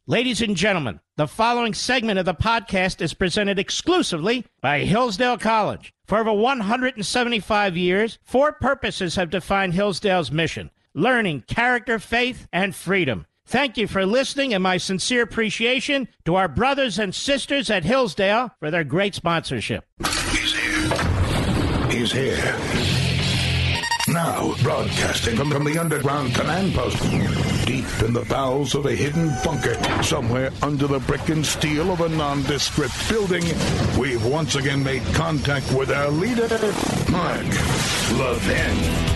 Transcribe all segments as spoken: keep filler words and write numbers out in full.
Ladies and gentlemen, the following segment of the podcast is presented exclusively by Hillsdale College. For over one hundred seventy-five years, four purposes have defined Hillsdale's mission: learning, character, faith, and freedom. Thank you for listening, and my sincere appreciation to our brothers and sisters at Hillsdale for their great sponsorship. He's here. He's here. Now, broadcasting from, from the underground command post, deep in the bowels of a hidden bunker, somewhere under the brick and steel of a nondescript building, we've once again made contact with our leader, Mark Levin.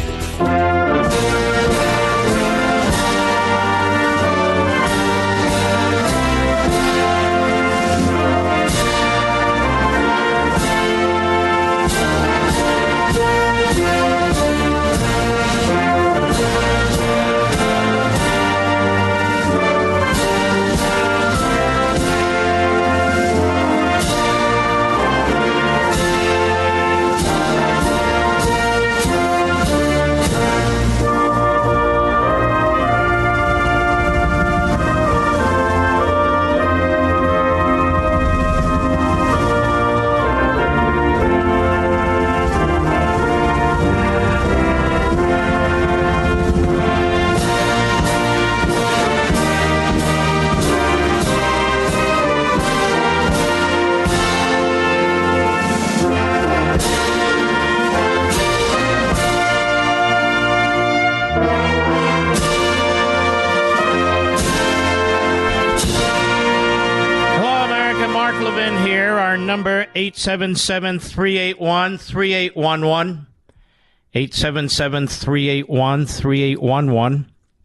Number eight seven seven, three eight one, three eight one one. eight seven seven, three eight one, three eight one one.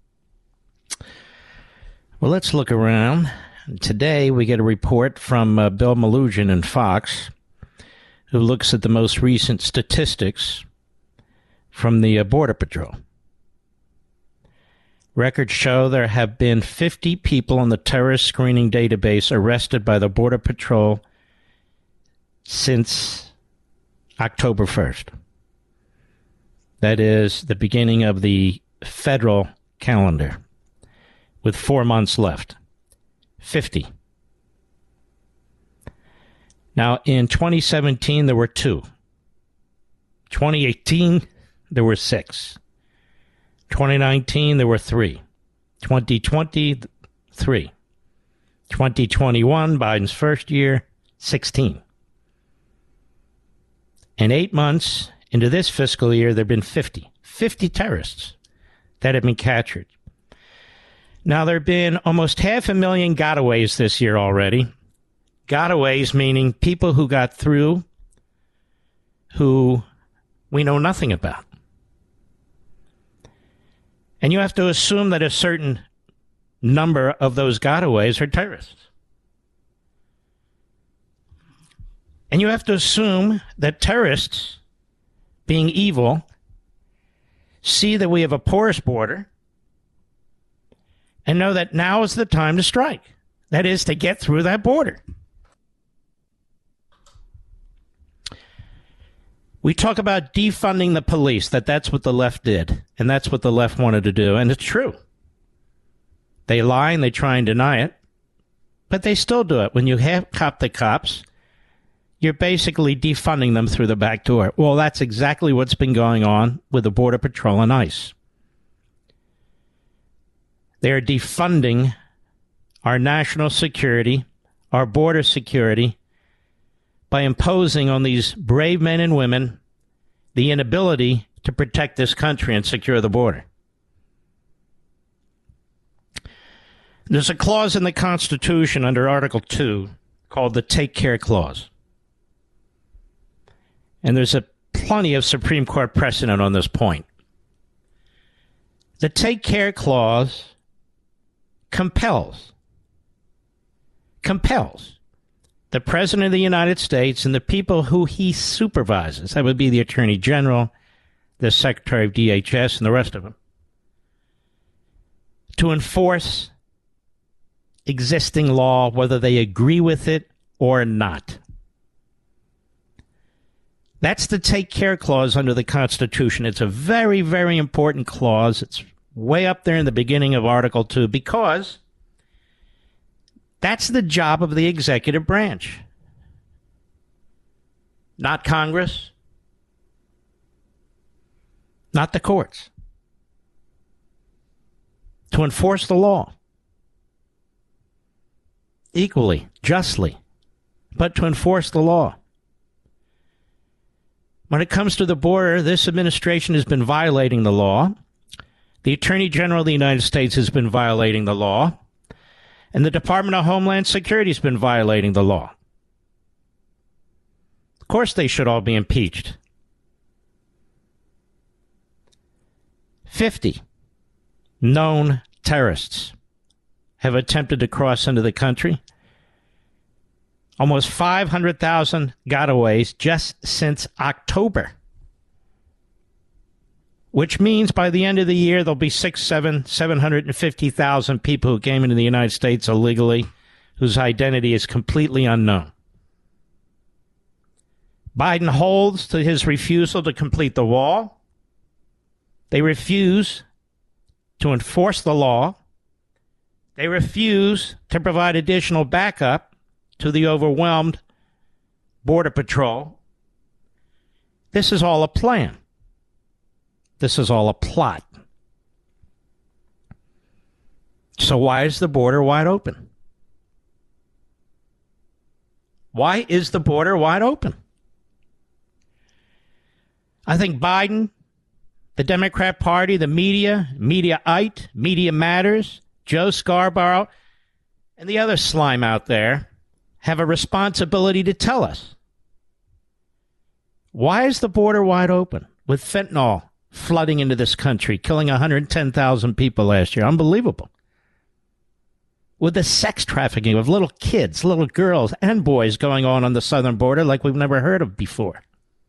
Well, let's look around. Today we get a report from uh, Bill Melugin in Fox, who looks at the most recent statistics from the uh, Border Patrol. Records show there have been fifty people on the terrorist screening database arrested by the Border Patrol since October first. That is the beginning of the federal calendar, with four months left. fifty. Now, in twenty seventeen, there were two. twenty eighteen, there were six. twenty nineteen, there were three. twenty twenty, three. twenty twenty-one, Biden's first year, sixteen. In eight months into this fiscal year, there have been fifty. fifty terrorists that have been captured. Now, there have been almost half a million gotaways this year already. Gotaways meaning people who got through who we know nothing about. And you have to assume that a certain number of those gotaways are terrorists. And you have to assume that terrorists, being evil, see that we have a porous border and know that now is the time to strike. That is, to get through that border. We talk about defunding the police, that that's what the left did, and that's what the left wanted to do, and it's true. They lie and they try and deny it, but they still do it. When you have cop the cops, you're basically defunding them through the back door. Well, that's exactly what's been going on with the Border Patrol and ICE. They're defunding our national security, our border security, by imposing on these brave men and women the inability to protect this country and secure the border. There's a clause in the Constitution under Article two called the Take Care Clause. And there's a plenty of Supreme Court precedent on this point. The Take Care Clause compels, compels the President of the United States and the people who he supervises, that would be the Attorney General, the Secretary of D H S, and the rest of them, to enforce existing law, whether they agree with it or not. That's the Take Care Clause under the Constitution. It's a very, very important clause. It's way up there in the beginning of Article two because That's the job of the executive branch. Not Congress. Not the courts. To enforce the law. Equally, justly, but to enforce the law. When it comes to the border, this administration has been violating the law. The Attorney General of the United States has been violating the law. And the Department of Homeland Security has been violating the law. Of course, they should all be impeached. fifty known terrorists have attempted to cross into the country. Almost five hundred thousand gotaways just since October. Which means by the end of the year, there'll be six, seven, seven hundred fifty thousand people who came into the United States illegally, whose identity is completely unknown. Biden holds to his refusal to complete the wall. They refuse to enforce the law. They refuse to provide additional backup to the overwhelmed Border Patrol. This is all a plan. This is all a plot. So why is the border wide open? Why is the border wide open? I think Biden, the Democrat Party, the media, Mediaite, Media Matters, Joe Scarborough, and the other slime out there have a responsibility to tell us. Why is the border wide open with fentanyl flooding into this country, killing one hundred ten thousand people last year? Unbelievable. With the sex trafficking of little kids, little girls and boys going on on the southern border like we've never heard of before.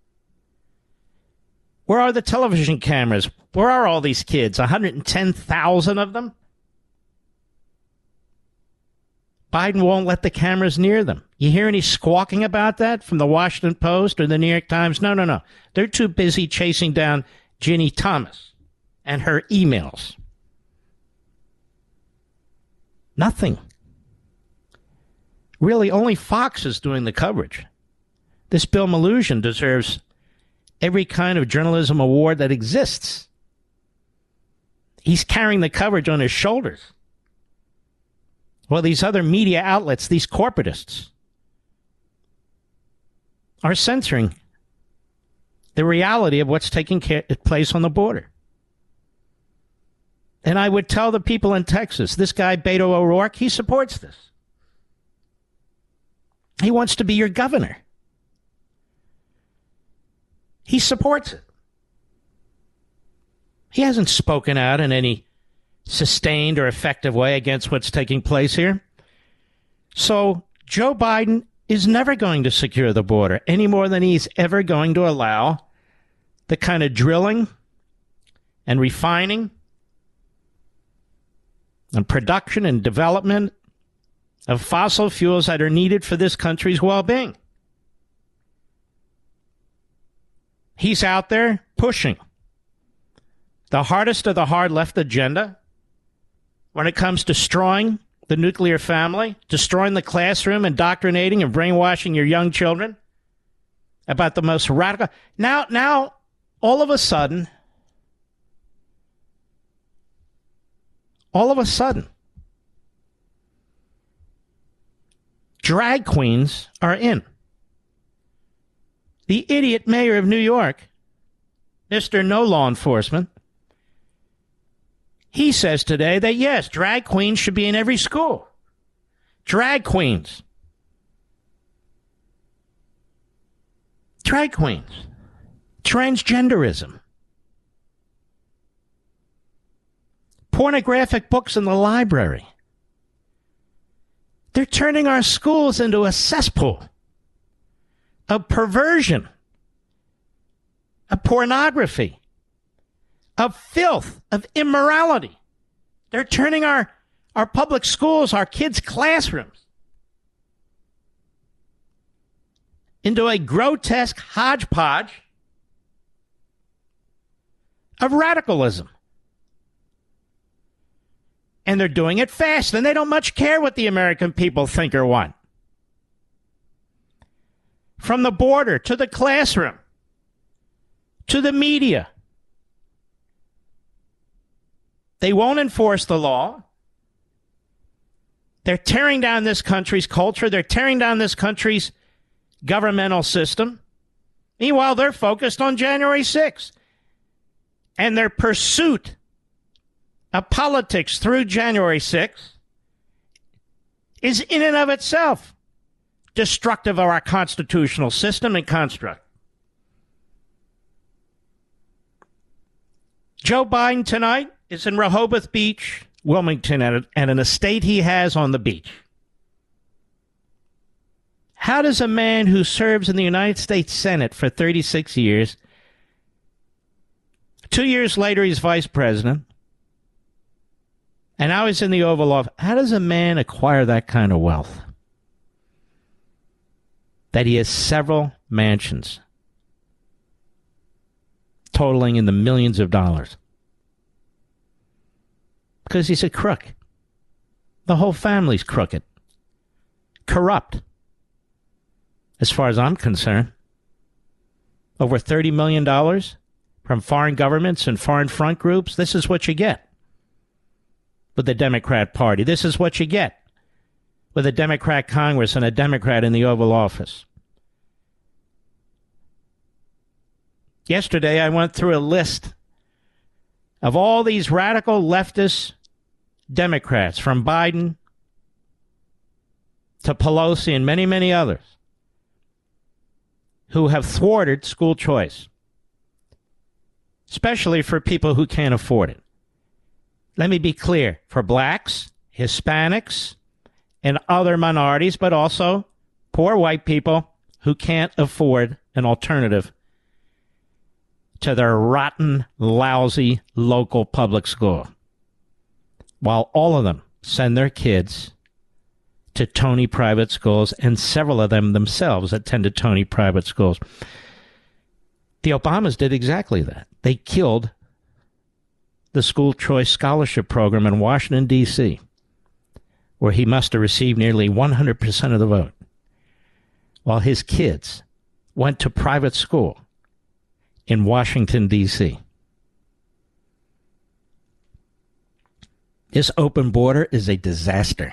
Where are the television cameras? Where are all these kids? one hundred ten thousand of them? Biden won't let the cameras near them. You hear any squawking about that from the Washington Post or the New York Times? No, no, no. They're too busy chasing down Ginny Thomas and her emails. Nothing. Really, only Fox is doing the coverage. This Bill Melugin deserves every kind of journalism award that exists. He's carrying the coverage on his shoulders. Well, these other media outlets, these corporatists, are censoring the reality of what's taking place on the border. And I would tell the people in Texas, this guy, Beto O'Rourke, he supports this. He wants to be your governor. He supports it. He hasn't spoken out in any sustained or effective way against what's taking place here. So Joe Biden is never going to secure the border any more than he's ever going to allow the kind of drilling and refining and production and development of fossil fuels that are needed for this country's well-being. He's out there pushing the hardest of the hard left agenda when it comes to destroying the nuclear family, destroying the classroom, indoctrinating and brainwashing your young children about the most radical. Now, now, all of a sudden, all of a sudden, drag queens are in. The idiot mayor of New York, Mister No Law Enforcement, he says today that, yes, drag queens should be in every school. Drag queens. Drag queens. Transgenderism. Pornographic books in the library. They're turning our schools into a cesspool of perversion, of pornography, of filth, of immorality. They're turning our, our public schools, our kids' classrooms, into a grotesque hodgepodge of radicalism. And they're doing it fast, and they don't much care what the American people think or want. From the border to the classroom to the media. They won't enforce the law. They're tearing down this country's culture. They're tearing down this country's governmental system. Meanwhile, they're focused on January sixth. And their pursuit of politics through January sixth is in and of itself destructive of our constitutional system and construct. Joe Biden tonight is in Rehoboth Beach, Wilmington, at an estate he has on the beach. How does a man who serves in the United States Senate for thirty-six years, two years later he's vice president, and now he's in the Oval Office, how does a man acquire that kind of wealth? That he has several mansions totaling in the millions of dollars. Because he's a crook. The whole family's crooked. Corrupt. As far as I'm concerned. Over thirty million dollars from foreign governments and foreign front groups. This is what you get with the Democrat Party. This is what you get with a Democrat Congress and a Democrat in the Oval Office. Yesterday, I went through a list of all these radical leftist Democrats, from Biden to Pelosi and many, many others, who have thwarted school choice, especially for people who can't afford it. Let me be clear, for blacks, Hispanics, and other minorities, but also poor white people who can't afford an alternative to their rotten, lousy local public school, while all of them send their kids to Tony private schools, and several of them themselves attended Tony private schools. The Obamas did exactly that. They killed the school choice scholarship program in Washington, D C, where he must have received nearly one hundred percent of the vote, while his kids went to private school in Washington, D C This open border is a disaster.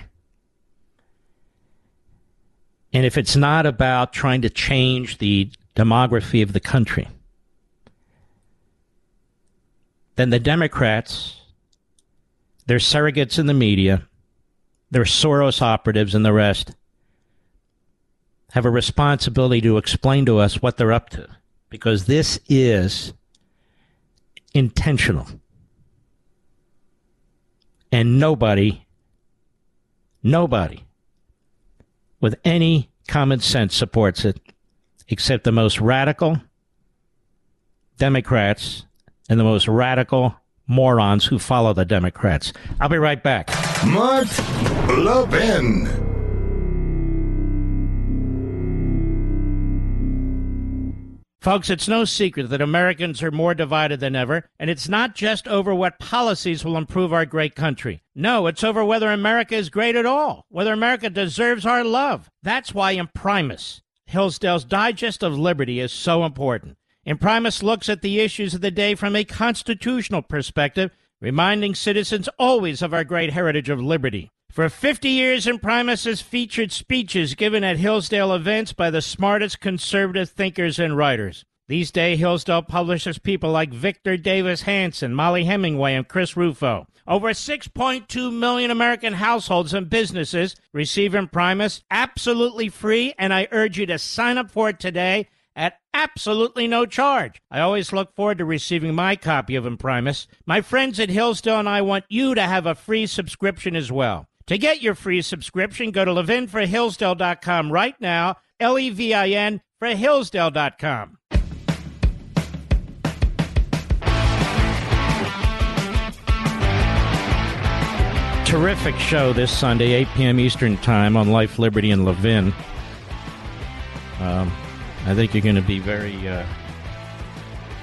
And if it's not about trying to change the demography of the country, then the Democrats, their surrogates in the media, their Soros operatives and the rest, have a responsibility to explain to us what they're up to. Because this is intentional. And nobody, nobody with any common sense supports it, except the most radical Democrats and the most radical morons who follow the Democrats. I'll be right back. Mark Levin. Folks, it's no secret that Americans are more divided than ever, and it's not just over what policies will improve our great country. No, it's over whether America is great at all, whether America deserves our love. That's why Imprimis, Hillsdale's Digest of Liberty, is so important. Imprimis looks at the issues of the day from a constitutional perspective, reminding citizens always of our great heritage of liberty. For fifty years, Imprimis has featured speeches given at Hillsdale events by the smartest conservative thinkers and writers. These days, Hillsdale publishes people like Victor Davis Hanson, Molly Hemingway, and Chris Rufo. Over six point two million American households and businesses receive Imprimis absolutely free, and I urge you to sign up for it today at absolutely no charge. I always look forward to receiving my copy of Imprimis. My friends at Hillsdale and I want you to have a free subscription as well. To get your free subscription, go to levin for hillsdale dot com right now, L E V I N for hillsdale dot com. Terrific show this Sunday, eight p.m. Eastern Time on Life, Liberty, and Levin. Um, I think you're going to be very, uh,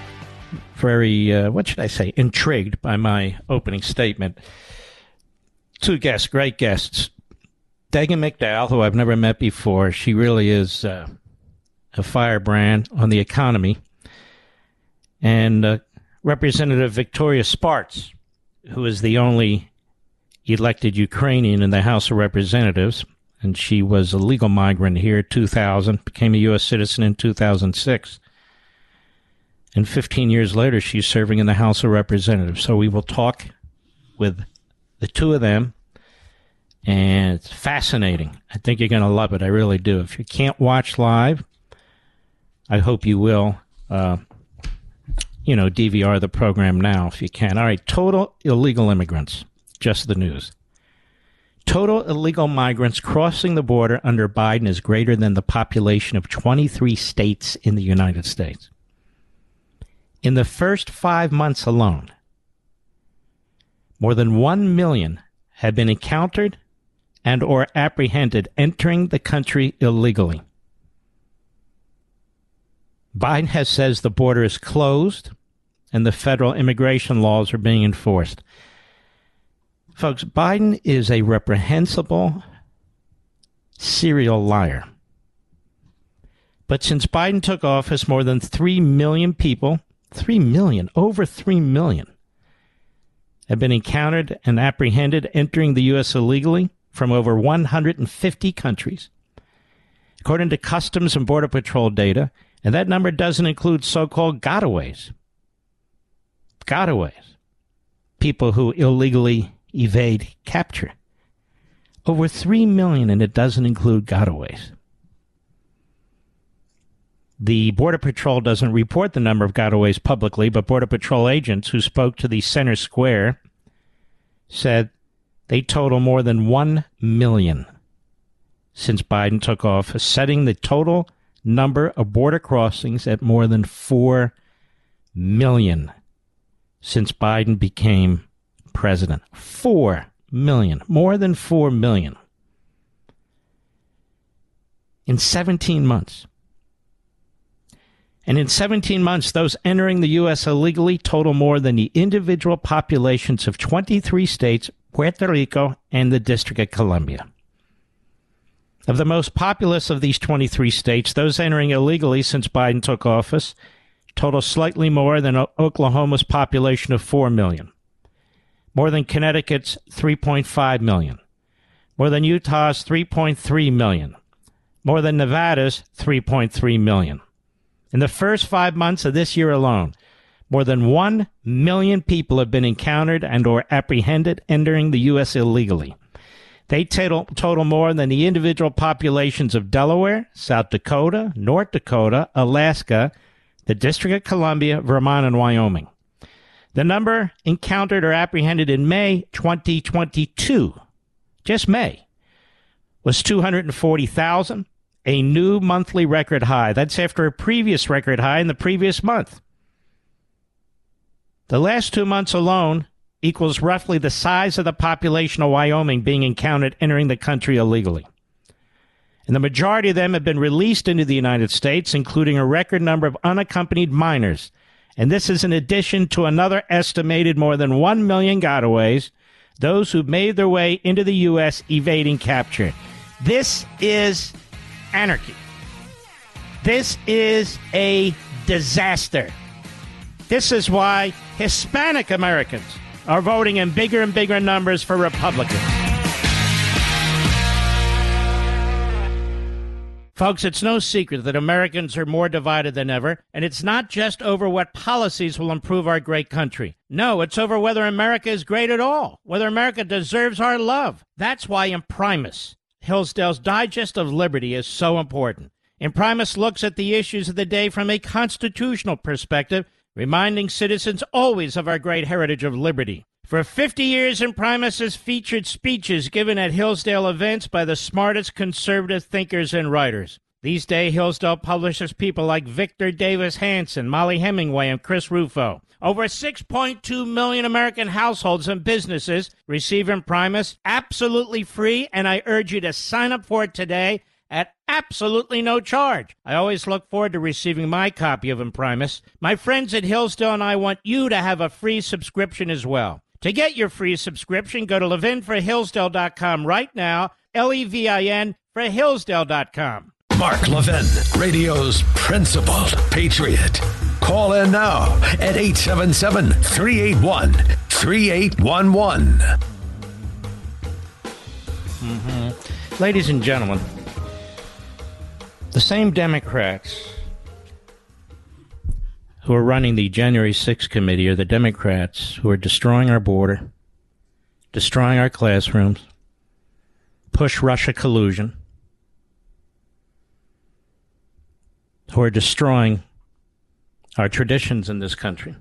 very, uh, what should I say, intrigued by my opening statement. Two guests, great guests. Dagen McDowell, who I've never met before. She really is uh, a firebrand on the economy. And uh, Representative Victoria Spartz, who is the only elected Ukrainian in the House of Representatives. And she was a legal migrant here in two thousand, became a U S citizen in two thousand six. And fifteen years later, she's serving in the House of Representatives. So we will talk with the two of them. And it's fascinating. I think you're going to love it. I really do. If you can't watch live, I hope you will, uh, you know, D V R the program now if you can. All right, total illegal immigrants. Just the news. Total illegal migrants crossing the border under Biden is greater than the population of twenty-three states in the United States. In the first five months alone, more than one million have been encountered and or apprehended entering the country illegally. Biden has says the border is closed and the federal immigration laws are being enforced. Folks, Biden is a reprehensible serial liar. But since Biden took office, more than three million people, three million, over three million, have been encountered and apprehended entering the U S illegally from over one hundred fifty countries, according to Customs and Border Patrol data, and that number doesn't include so-called gotaways. Gotaways. People who illegally evade capture. Over three million, and it doesn't include gotaways. The Border Patrol doesn't report the number of gotaways publicly, but Border Patrol agents who spoke to the Center Square said they total more than one million since Biden took office, setting the total number of border crossings at more than four million since Biden became president. Four million. More than four million. In seventeen months. And in seventeen months, those entering the U S illegally total more than the individual populations of twenty-three states, Puerto Rico, and the District of Columbia. Of the most populous of these twenty-three states, those entering illegally since Biden took office total slightly more than Oklahoma's population of four million, more than Connecticut's three point five million, more than Utah's three point three million, more than Nevada's three point three million. In the first five months of this year alone, more than one million people have been encountered and or apprehended entering the U S illegally. They total, total more than the individual populations of Delaware, South Dakota, North Dakota, Alaska, the District of Columbia, Vermont, and Wyoming. The number encountered or apprehended in May twenty twenty-two, just May, was two hundred forty thousand. A new monthly record high. That's after a previous record high in the previous month. The last two months alone equals roughly the size of the population of Wyoming being encountered entering the country illegally. And the majority of them have been released into the United States, including a record number of unaccompanied minors. And this is in addition to another estimated more than one million gotaways, those who made their way into the U S evading capture. This is anarchy. This is a disaster. This is why Hispanic Americans are voting in bigger and bigger numbers for Republicans. Folks, it's no secret that Americans are more divided than ever, and it's not just over what policies will improve our great country. No, it's over whether America is great at all, whether America deserves our love. That's why Imprimis, Hillsdale's Digest of Liberty, is so important. Imprimis looks at the issues of the day from a constitutional perspective, reminding citizens always of our great heritage of liberty. For fifty years, Imprimis has featured speeches given at Hillsdale events by the smartest conservative thinkers and writers. These days, Hillsdale publishes people like Victor Davis Hanson, Molly Hemingway, and Chris Rufo. Over six point two million American households and businesses receive Imprimis absolutely free, and I urge you to sign up for it today at absolutely no charge. I always look forward to receiving my copy of Imprimis. My friends at Hillsdale and I want you to have a free subscription as well. To get your free subscription, go to levin for hillsdale dot com right now, L E V I N for hillsdale dot com. Mark Levin, radio's principled patriot. Call in now at eight seven seven, three eight one, three eight one one. Mm-hmm. Ladies and gentlemen, the same Democrats who are running the January sixth committee are the Democrats who are destroying our border, destroying our classrooms, push Russia collusion, who are destroying our traditions in this country.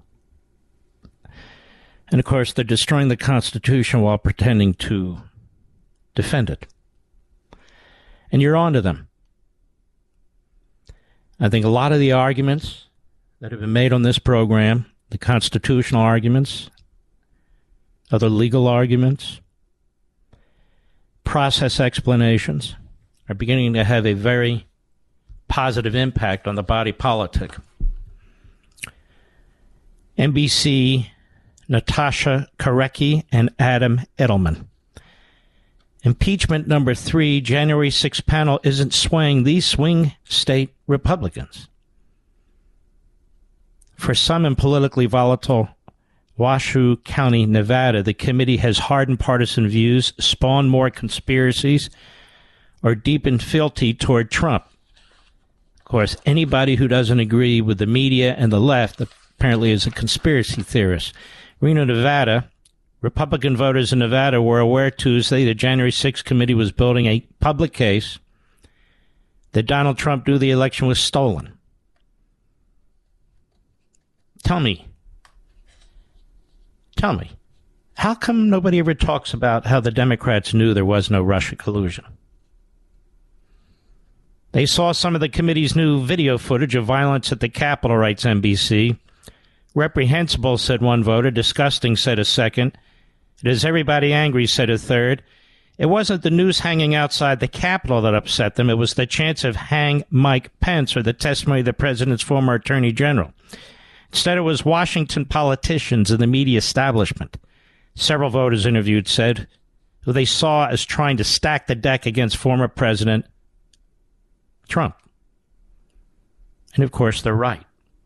And, of course, they're destroying the Constitution while pretending to defend it. And you're on to them. I think a lot of the arguments that have been made on this program, the constitutional arguments, other legal arguments, process explanations, are beginning to have a very positive impact on the body politic. N B C, Natasha Karecki and Adam Edelman. Impeachment number three, January sixth panel isn't swaying these swing state Republicans. For some in politically volatile Washoe County, Nevada, the committee has hardened partisan views, spawned more conspiracies, or deepened fealty toward Trump. Of course, anybody who doesn't agree with the media and the left apparently is a conspiracy theorist. Reno, Nevada, Republican voters in Nevada were aware Tuesday the January sixth committee was building a public case that Donald Trump knew the election was stolen. Tell me, tell me, how come nobody ever talks about how the Democrats knew there was no Russia collusion? They saw some of the committee's new video footage of violence at the Capitol, writes N B C. Reprehensible, said one voter. Disgusting, said a second. It is everybody angry, said a third. It wasn't the news hanging outside the Capitol that upset them. It was the chance of hang Mike Pence or the testimony of the president's former attorney general. Instead, it was Washington politicians and the media establishment. Several voters interviewed said who they saw as trying to stack the deck against former President Trump. And, of course, they're right.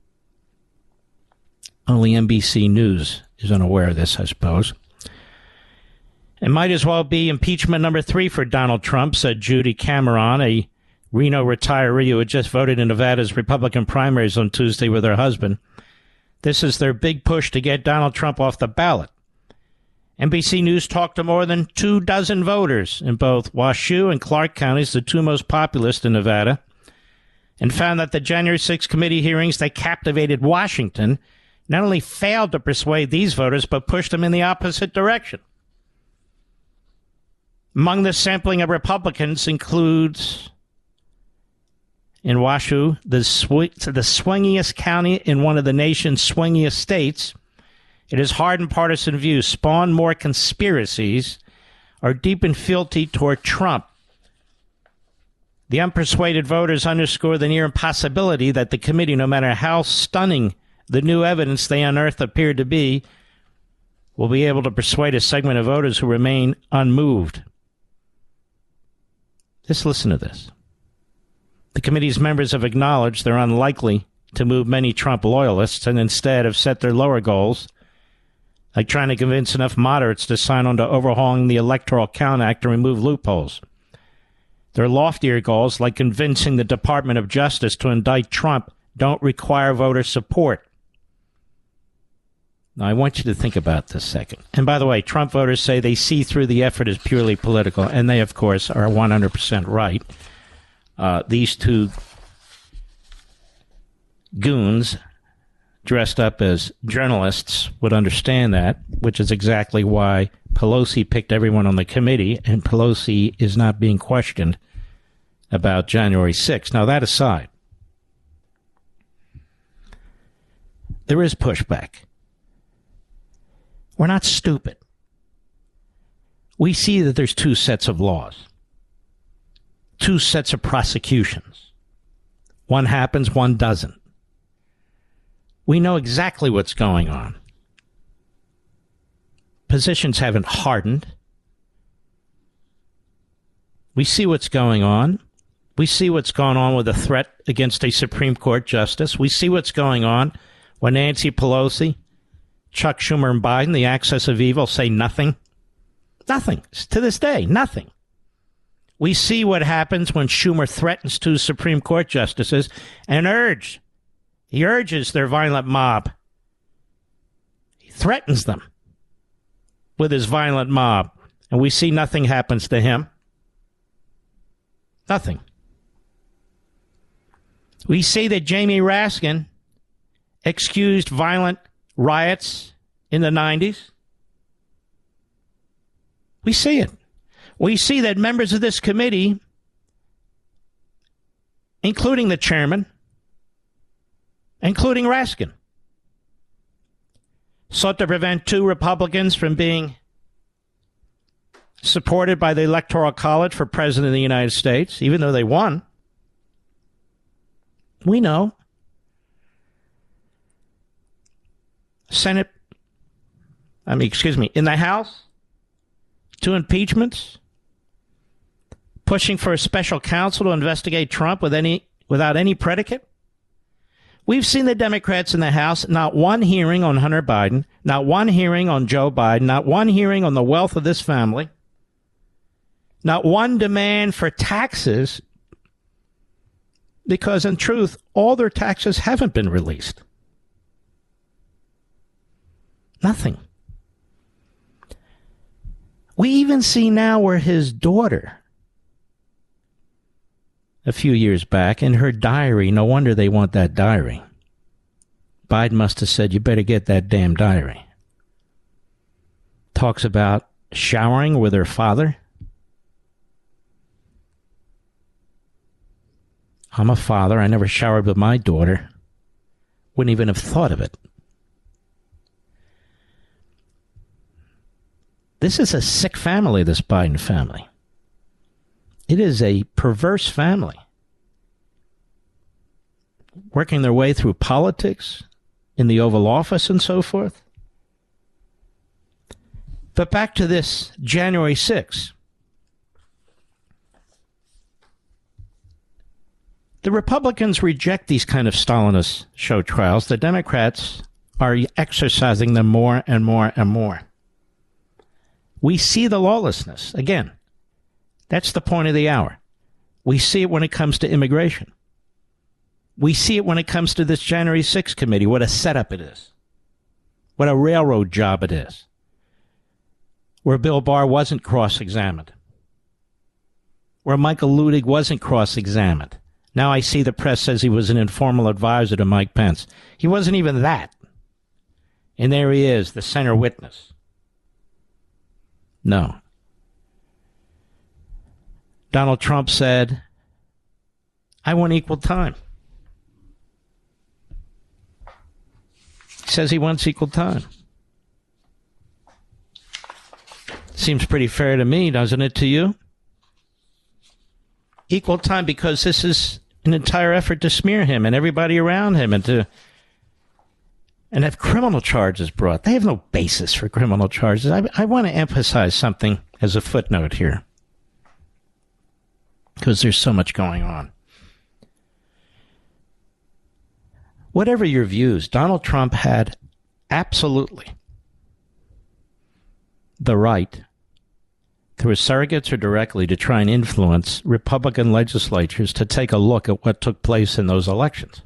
Only N B C News is unaware of this, I suppose. It might as well be impeachment number three for Donald Trump, said Judy Cameron, a Reno retiree who had just voted in Nevada's Republican primaries on Tuesday with her husband. This is their big push to get Donald Trump off the ballot. N B C News talked to more than two dozen voters in both Washoe and Clark counties, the two most populous in Nevada, and found that the January sixth committee hearings that captivated Washington not only failed to persuade these voters, but pushed them in the opposite direction. Among the sampling of Republicans includes, in Washoe, the, sw- the swingiest county in one of the nation's swingiest states. It has hardened partisan views, spawned more conspiracies, or deepened fealty toward Trump. The unpersuaded voters underscore the near impossibility that the committee, no matter how stunning the new evidence they unearthed appeared to be, will be able to persuade a segment of voters who remain unmoved. Just listen to this. The committee's members have acknowledged they're unlikely to move many Trump loyalists and instead have set their lower goals, like trying to convince enough moderates to sign on to overhauling the Electoral Count Act and remove loopholes. Their loftier goals, like convincing the Department of Justice to indict Trump, don't require voter support. Now, I want you to think about this a second. And by the way, Trump voters say they see through the effort as purely political, and they, of course, are one hundred percent right. Uh, these two goons dressed up as journalists would understand that, which is exactly why Pelosi picked everyone on the committee, and Pelosi is not being questioned about January sixth. Now, that aside, there is pushback. We're not stupid. We see that there's two sets of laws, two sets of prosecutions. One happens, one doesn't. We know exactly what's going on. positions haven't hardened. We see what's going on. We see what's going on with a threat against a Supreme Court justice. We see what's going on when Nancy Pelosi, Chuck Schumer, and Biden, the axis of evil, say nothing. Nothing. To this day, nothing. We see what happens when Schumer threatens two Supreme Court justices and urge, he urges their violent mob. He threatens them with his violent mob. And we see nothing happens to him. Nothing. We see that Jamie Raskin excused violent riots in the nineties. We see it. We see that members of this committee, including the chairman, including Raskin, sought to prevent two Republicans from being supported by the Electoral College for President of the United States, even though they won. We know. Senate, I mean, excuse me, in the House, two impeachments, pushing for a special counsel to investigate Trump with any without any predicate. We've seen the Democrats in the House, not one hearing on Hunter Biden, not one hearing on Joe Biden, not one hearing on the wealth of this family, not one demand for taxes, because in truth, all their taxes haven't been released. Nothing. We even see now where his daughter, a few years back, in her diary, no wonder they want that diary. Biden must have said, you better get that damn diary. Talks about showering with her father. I'm a father. I never showered with my daughter. Wouldn't even have thought of it. This is a sick family, this Biden family. It is a perverse family. Working their way through politics in the Oval Office and so forth. But back to this January sixth. The Republicans reject these kind of Stalinist show trials. The Democrats are exercising them more and more and more. We see the lawlessness. Again, that's the point of the hour. We see it when it comes to immigration. We see it when it comes to this January sixth committee, what a setup it is. What a railroad job it is. Where Bill Barr wasn't cross-examined. Where Michael Luttig wasn't cross-examined. Now I see the press says he was an informal advisor to Mike Pence. He wasn't even that. And there he is, the center witness. No. Donald Trump said, I want equal time. He says he wants equal time. Seems pretty fair to me, doesn't it to you? Equal time, because this is an entire effort to smear him and everybody around him and to and have criminal charges brought. They have no basis for criminal charges. I, I want to emphasize something as a footnote here, because there's so much going on. Whatever your views, Donald Trump had absolutely the right, through surrogates or directly, to try and influence Republican legislatures to take a look at what took place in those elections.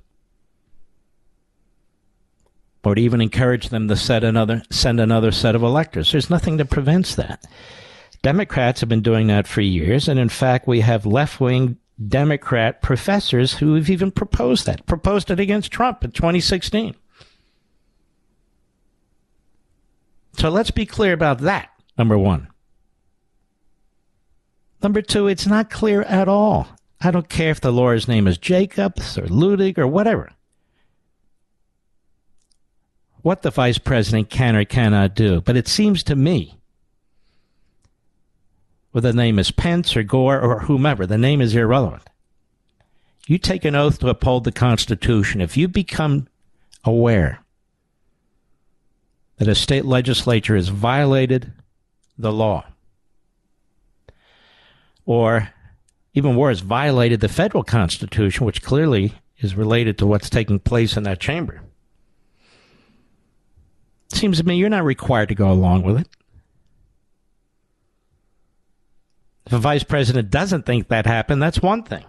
Or to even encourage them to set another, send another set of electors. There's nothing that prevents that. Democrats have been doing that for years, and in fact, we have left-wing Democrat professors who have even proposed that, proposed it against Trump in twenty sixteen. So let's be clear about that, number one. Number two, it's not clear at all. I don't care if the lawyer's name is Jacobs or Luttig or whatever, what the vice president can or cannot do. But it seems to me, whether the name is Pence or Gore or whomever, the name is irrelevant. You take an oath to uphold the Constitution. If you become aware that a state legislature has violated the law, or even worse, violated the federal Constitution, which clearly is related to what's taking place in that chamber. It seems to me you're not required to go along with it. If a vice president doesn't think that happened, that's one thing.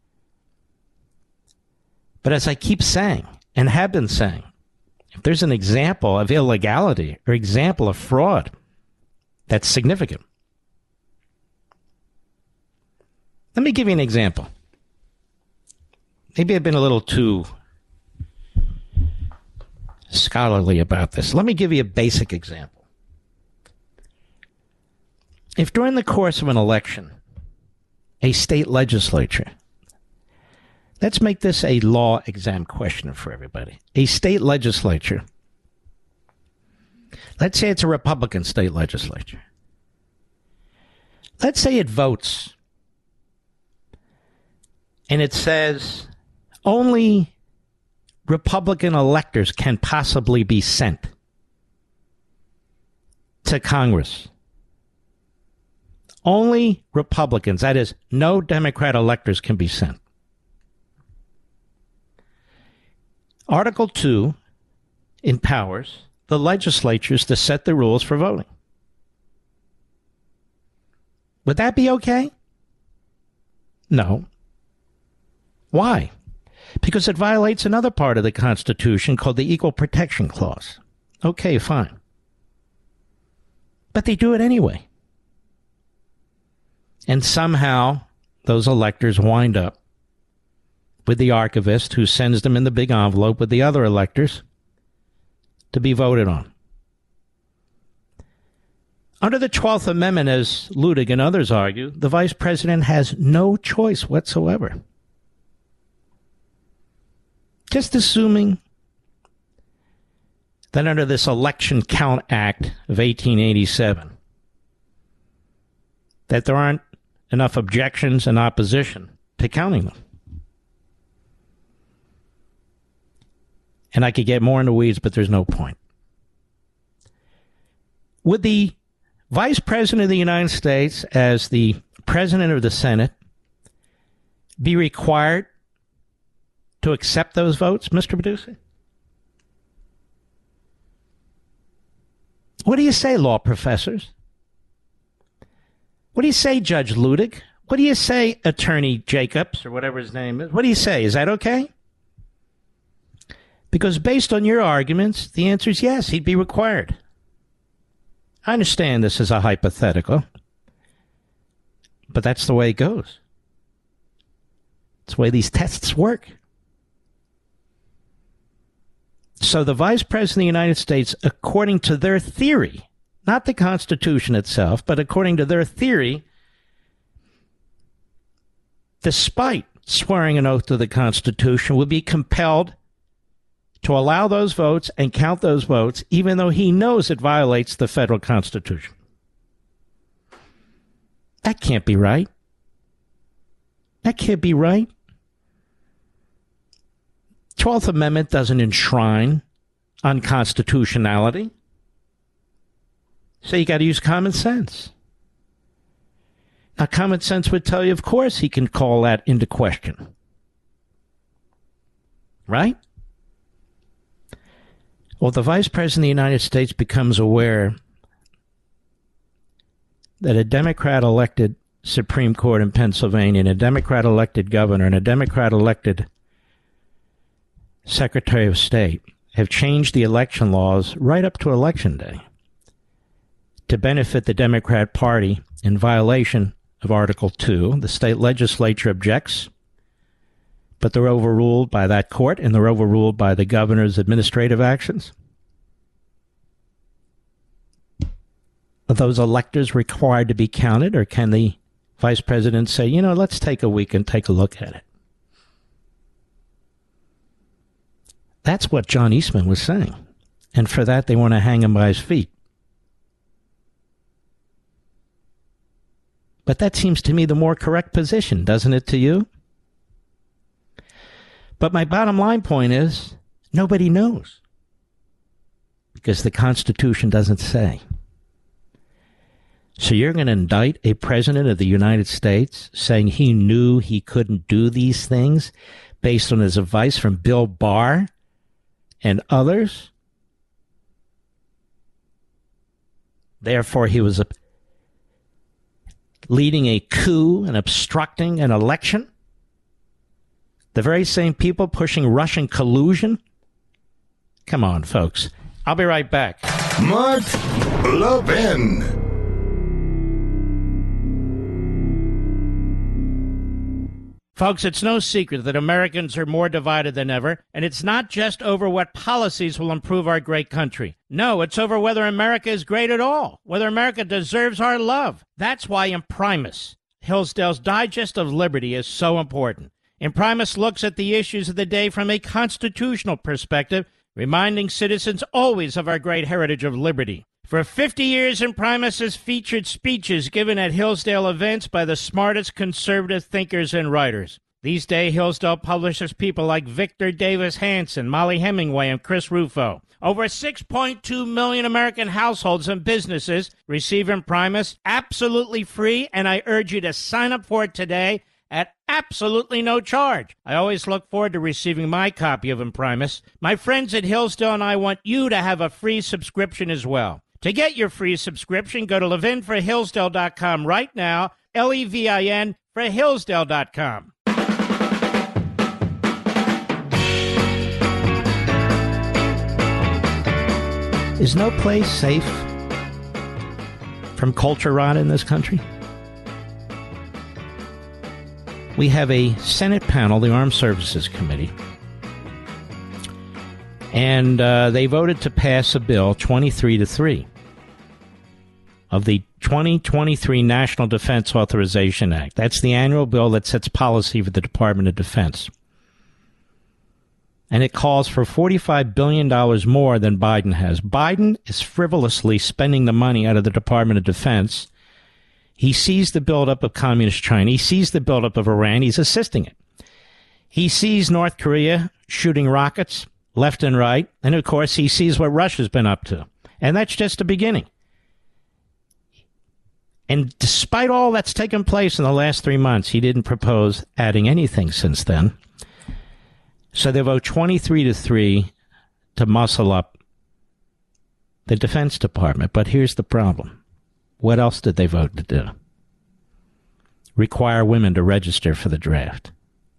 But as I keep saying, and have been saying, if there's an example of illegality or example of fraud that's significant. Let me give you an example. Maybe I've been a little too scholarly about this. Let me give you a basic example. If during the course of an election, a state legislature, let's make this a law exam question for everybody. A state legislature, let's say it's a Republican state legislature. Let's say it votes and it says only Republican electors can possibly be sent to Congress. Only Republicans, that is, no Democrat electors can be sent. Article two empowers the legislatures to set the rules for voting. Would that be okay? No. Why? Because it violates another part of the Constitution called the Equal Protection Clause. Okay, fine. But they do it anyway. And somehow those electors wind up with the archivist who sends them in the big envelope with the other electors to be voted on. Under the twelfth Amendment, as Ludig and others argue, the vice president has no choice whatsoever. Just assuming that under this Election Count Act of eighteen eighty-seven, that there aren't enough objections and opposition to counting them. And I could get more into weeds, but there's no point. Would the Vice President of the United States, as the President of the Senate, be required to accept those votes, Mister Producer? What do you say, law professors? What do you say, Judge Ludig? What do you say, Attorney Jacobs, or whatever his name is? What do you say? Is that okay? Because based on your arguments, the answer is yes, he'd be required. I understand this is a hypothetical, but that's the way it goes. It's the way these tests work. So the Vice President of the United States, according to their theory, not the Constitution itself, but according to their theory, despite swearing an oath to the Constitution, will be compelled to allow those votes and count those votes, even though he knows it violates the federal Constitution. That can't be right. That can't be right. twelfth Amendment doesn't enshrine unconstitutionality. So you got to use common sense. Now, common sense would tell you, of course, he can call that into question. Right? Well, the Vice President of the United States becomes aware that a Democrat-elected Supreme Court in Pennsylvania and a Democrat-elected governor and a Democrat-elected Secretary of State have changed the election laws right up to Election Day to benefit the Democrat Party in violation of Article two. The state legislature objects, but they're overruled by that court, and they're overruled by the governor's administrative actions. Are those electors required to be counted, or can the vice president say, you know, let's take a week and take a look at it? That's what John Eastman was saying. And for that, they want to hang him by his feet. But that seems to me the more correct position, doesn't it to you? But my bottom line point is, nobody knows. because the Constitution doesn't say. So you're going to indict a president of the United States saying he knew he couldn't do these things based on his advice from Bill Barr and others? Therefore, he was leading a coup and obstructing an election? The very same people pushing Russian collusion? Come on, folks. I'll be right back. Mark Levin. Folks, it's no secret that Americans are more divided than ever, and it's not just over what policies will improve our great country. No, it's over whether America is great at all, whether America deserves our love. That's why Imprimis, Hillsdale's Digest of Liberty, is so important. Imprimis looks at the issues of the day from a constitutional perspective, reminding citizens always of our great heritage of liberty. For fifty years, Imprimis has featured speeches given at Hillsdale events by the smartest conservative thinkers and writers. These days, Hillsdale publishes people like Victor Davis Hanson, Molly Hemingway, and Chris Rufo. Over six point two million American households and businesses receive Imprimis absolutely free, and I urge you to sign up for it today at absolutely no charge. I always look forward to receiving my copy of Imprimis. My friends at Hillsdale and I want you to have a free subscription as well. To get your free subscription, go to levin for hillsdale dot com right now, L E V I N for hillsdale dot com. Is no place safe from culture rot in this country? We have a Senate panel, the Armed Services Committee, and uh, they voted to pass a bill twenty-three to three of the twenty twenty-three National Defense Authorization Act. That's the annual bill that sets policy for the Department of Defense. And it calls for forty-five billion dollars more than Biden has. Biden is frivolously spending the money out of the Department of Defense. He sees the buildup of communist China. He sees the buildup of Iran. He's assisting it. He sees North Korea shooting rockets left and right. And, of course, he sees what Russia's been up to. And that's just the beginning. And despite all that's taken place in the last three months, he didn't propose adding anything since then. So they vote twenty-three to three to muscle up the Defense Department. But here's the problem. What else did they vote to do? Require women to register for the draft.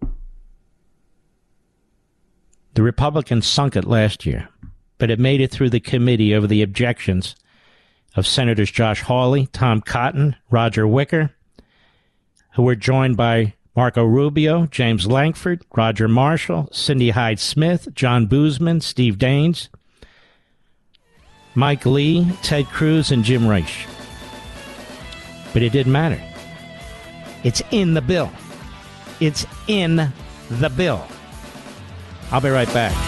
The Republicans sunk it last year, but it made it through the committee over the objections of Senators Josh Hawley, Tom Cotton, Roger Wicker, who were joined by Marco Rubio, James Lankford, Roger Marshall, Cindy Hyde-Smith, John Boozman, Steve Daines, Mike Lee, Ted Cruz, and Jim Raich. But it didn't matter. It's in the bill. It's in the bill. I'll be right back.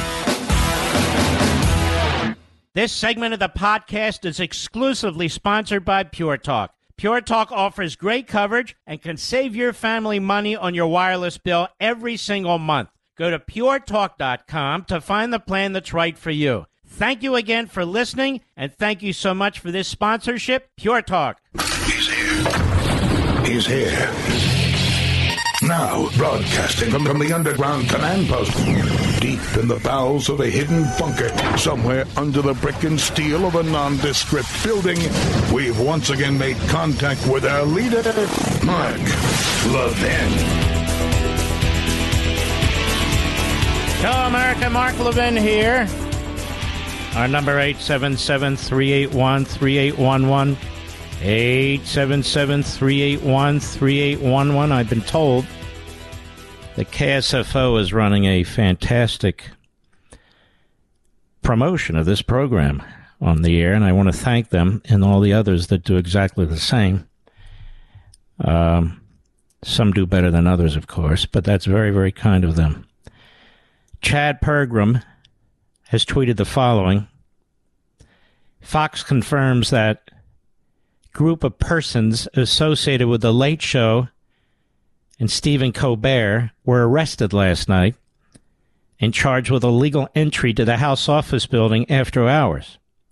This segment of the podcast is exclusively sponsored by Pure Talk. Pure Talk offers great coverage and can save your family money on your wireless bill every single month. Go to pure talk dot com to find the plan that's right for you. Thank you again for listening, and thank you so much for this sponsorship, Pure Talk. He's here. He's here. Now, broadcasting from, from the underground command post, deep in the bowels of a hidden bunker, somewhere under the brick and steel of a nondescript building, we've once again made contact with our leader, Mark Levin. Hello, America. Mark Levin here. Our number, eight seven seven, three eight one, three eight one one. eight seven seven, three eight one, three eight one one. I've been told that K S F O is running a fantastic promotion of this program on the air, and I want to thank them and all the others that do exactly the same. Um, some do better than others, of course, but that's very, very kind of them. Chad Pergram has tweeted the following. Fox confirms that group of persons associated with The Late Show and Stephen Colbert were arrested last night and charged with illegal entry to the House office building after hours.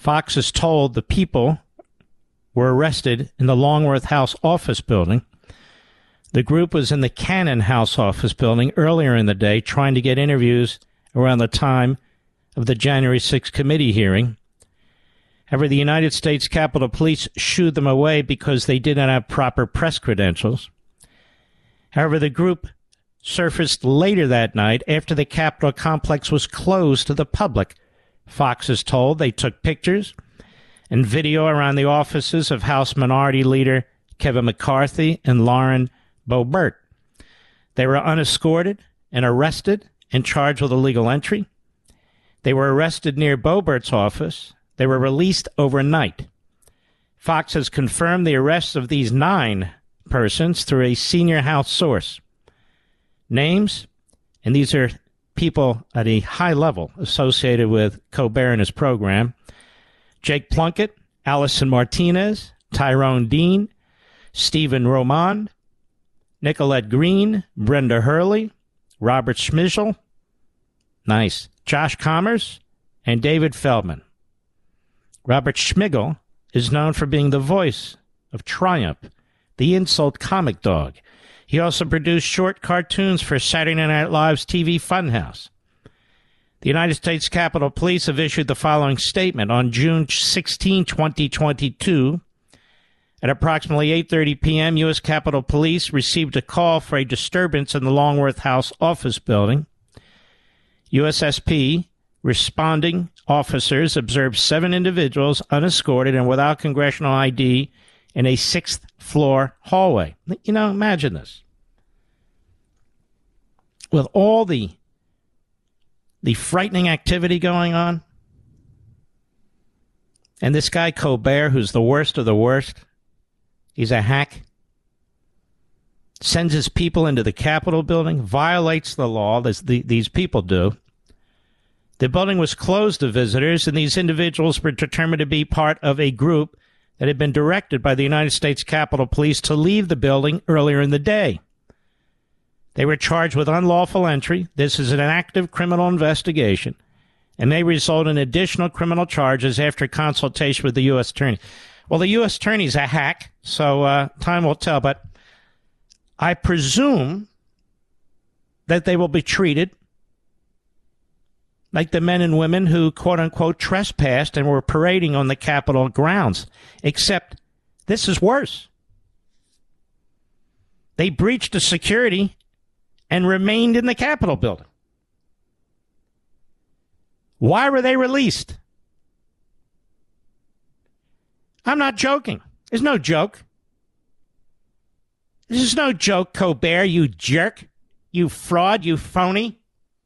Fox is told the people were arrested in the Longworth House office building. The group was in the Cannon House office building earlier in the day trying to get interviews around the time of the January sixth committee hearing. However, the United States Capitol Police shooed them away because they did not have proper press credentials. However, the group surfaced later that night after the Capitol complex was closed to the public. Fox is told they took pictures and video around the offices of House Minority Leader Kevin McCarthy and Lauren Boebert. They were unescorted and arrested and charged with illegal entry. They were arrested near Boebert's office. They were released overnight. Fox has confirmed the arrests of these nine persons through a senior House source. Names, and these are people at a high level associated with Colbert and his program: Jake Plunkett, Allison Martinez, Tyrone Dean, Stephen Roman, Nicolette Green, Brenda Hurley, Robert Schmidl, nice, Josh Commerce, and David Feldman. Robert Schmidl is known for being the voice of Triumph, the insult comic dog. He also produced short cartoons for Saturday Night Live's T V Funhouse. The United States Capitol Police have issued the following statement. On June sixteenth, twenty twenty-two, at approximately eight thirty p.m., U S Capitol Police received a call for a disturbance in the Longworth House office building. U S S P responding officers observed seven individuals unescorted and without congressional I D in a sixth floor hallway. You know, imagine this. With all the the frightening activity going on, and this guy Colbert, who's the worst of the worst, he's a hack, sends his people into the Capitol building, violates the law, as the, these people do. The building was closed to visitors, and these individuals were determined to be part of a group that had been directed by the United States Capitol Police to leave the building earlier in the day. They were charged with unlawful entry. This is an active criminal investigation and may result in additional criminal charges after consultation with the U S Attorney. Well, the U S Attorney's a hack, so uh, time will tell, but I presume that they will be treated like the men and women who, quote-unquote, trespassed and were parading on the Capitol grounds. Except this is worse. They breached the security and remained in the Capitol building. Why were they released? I'm not joking. There's no joke. This is no joke, Colbert, you jerk, you fraud, you phony.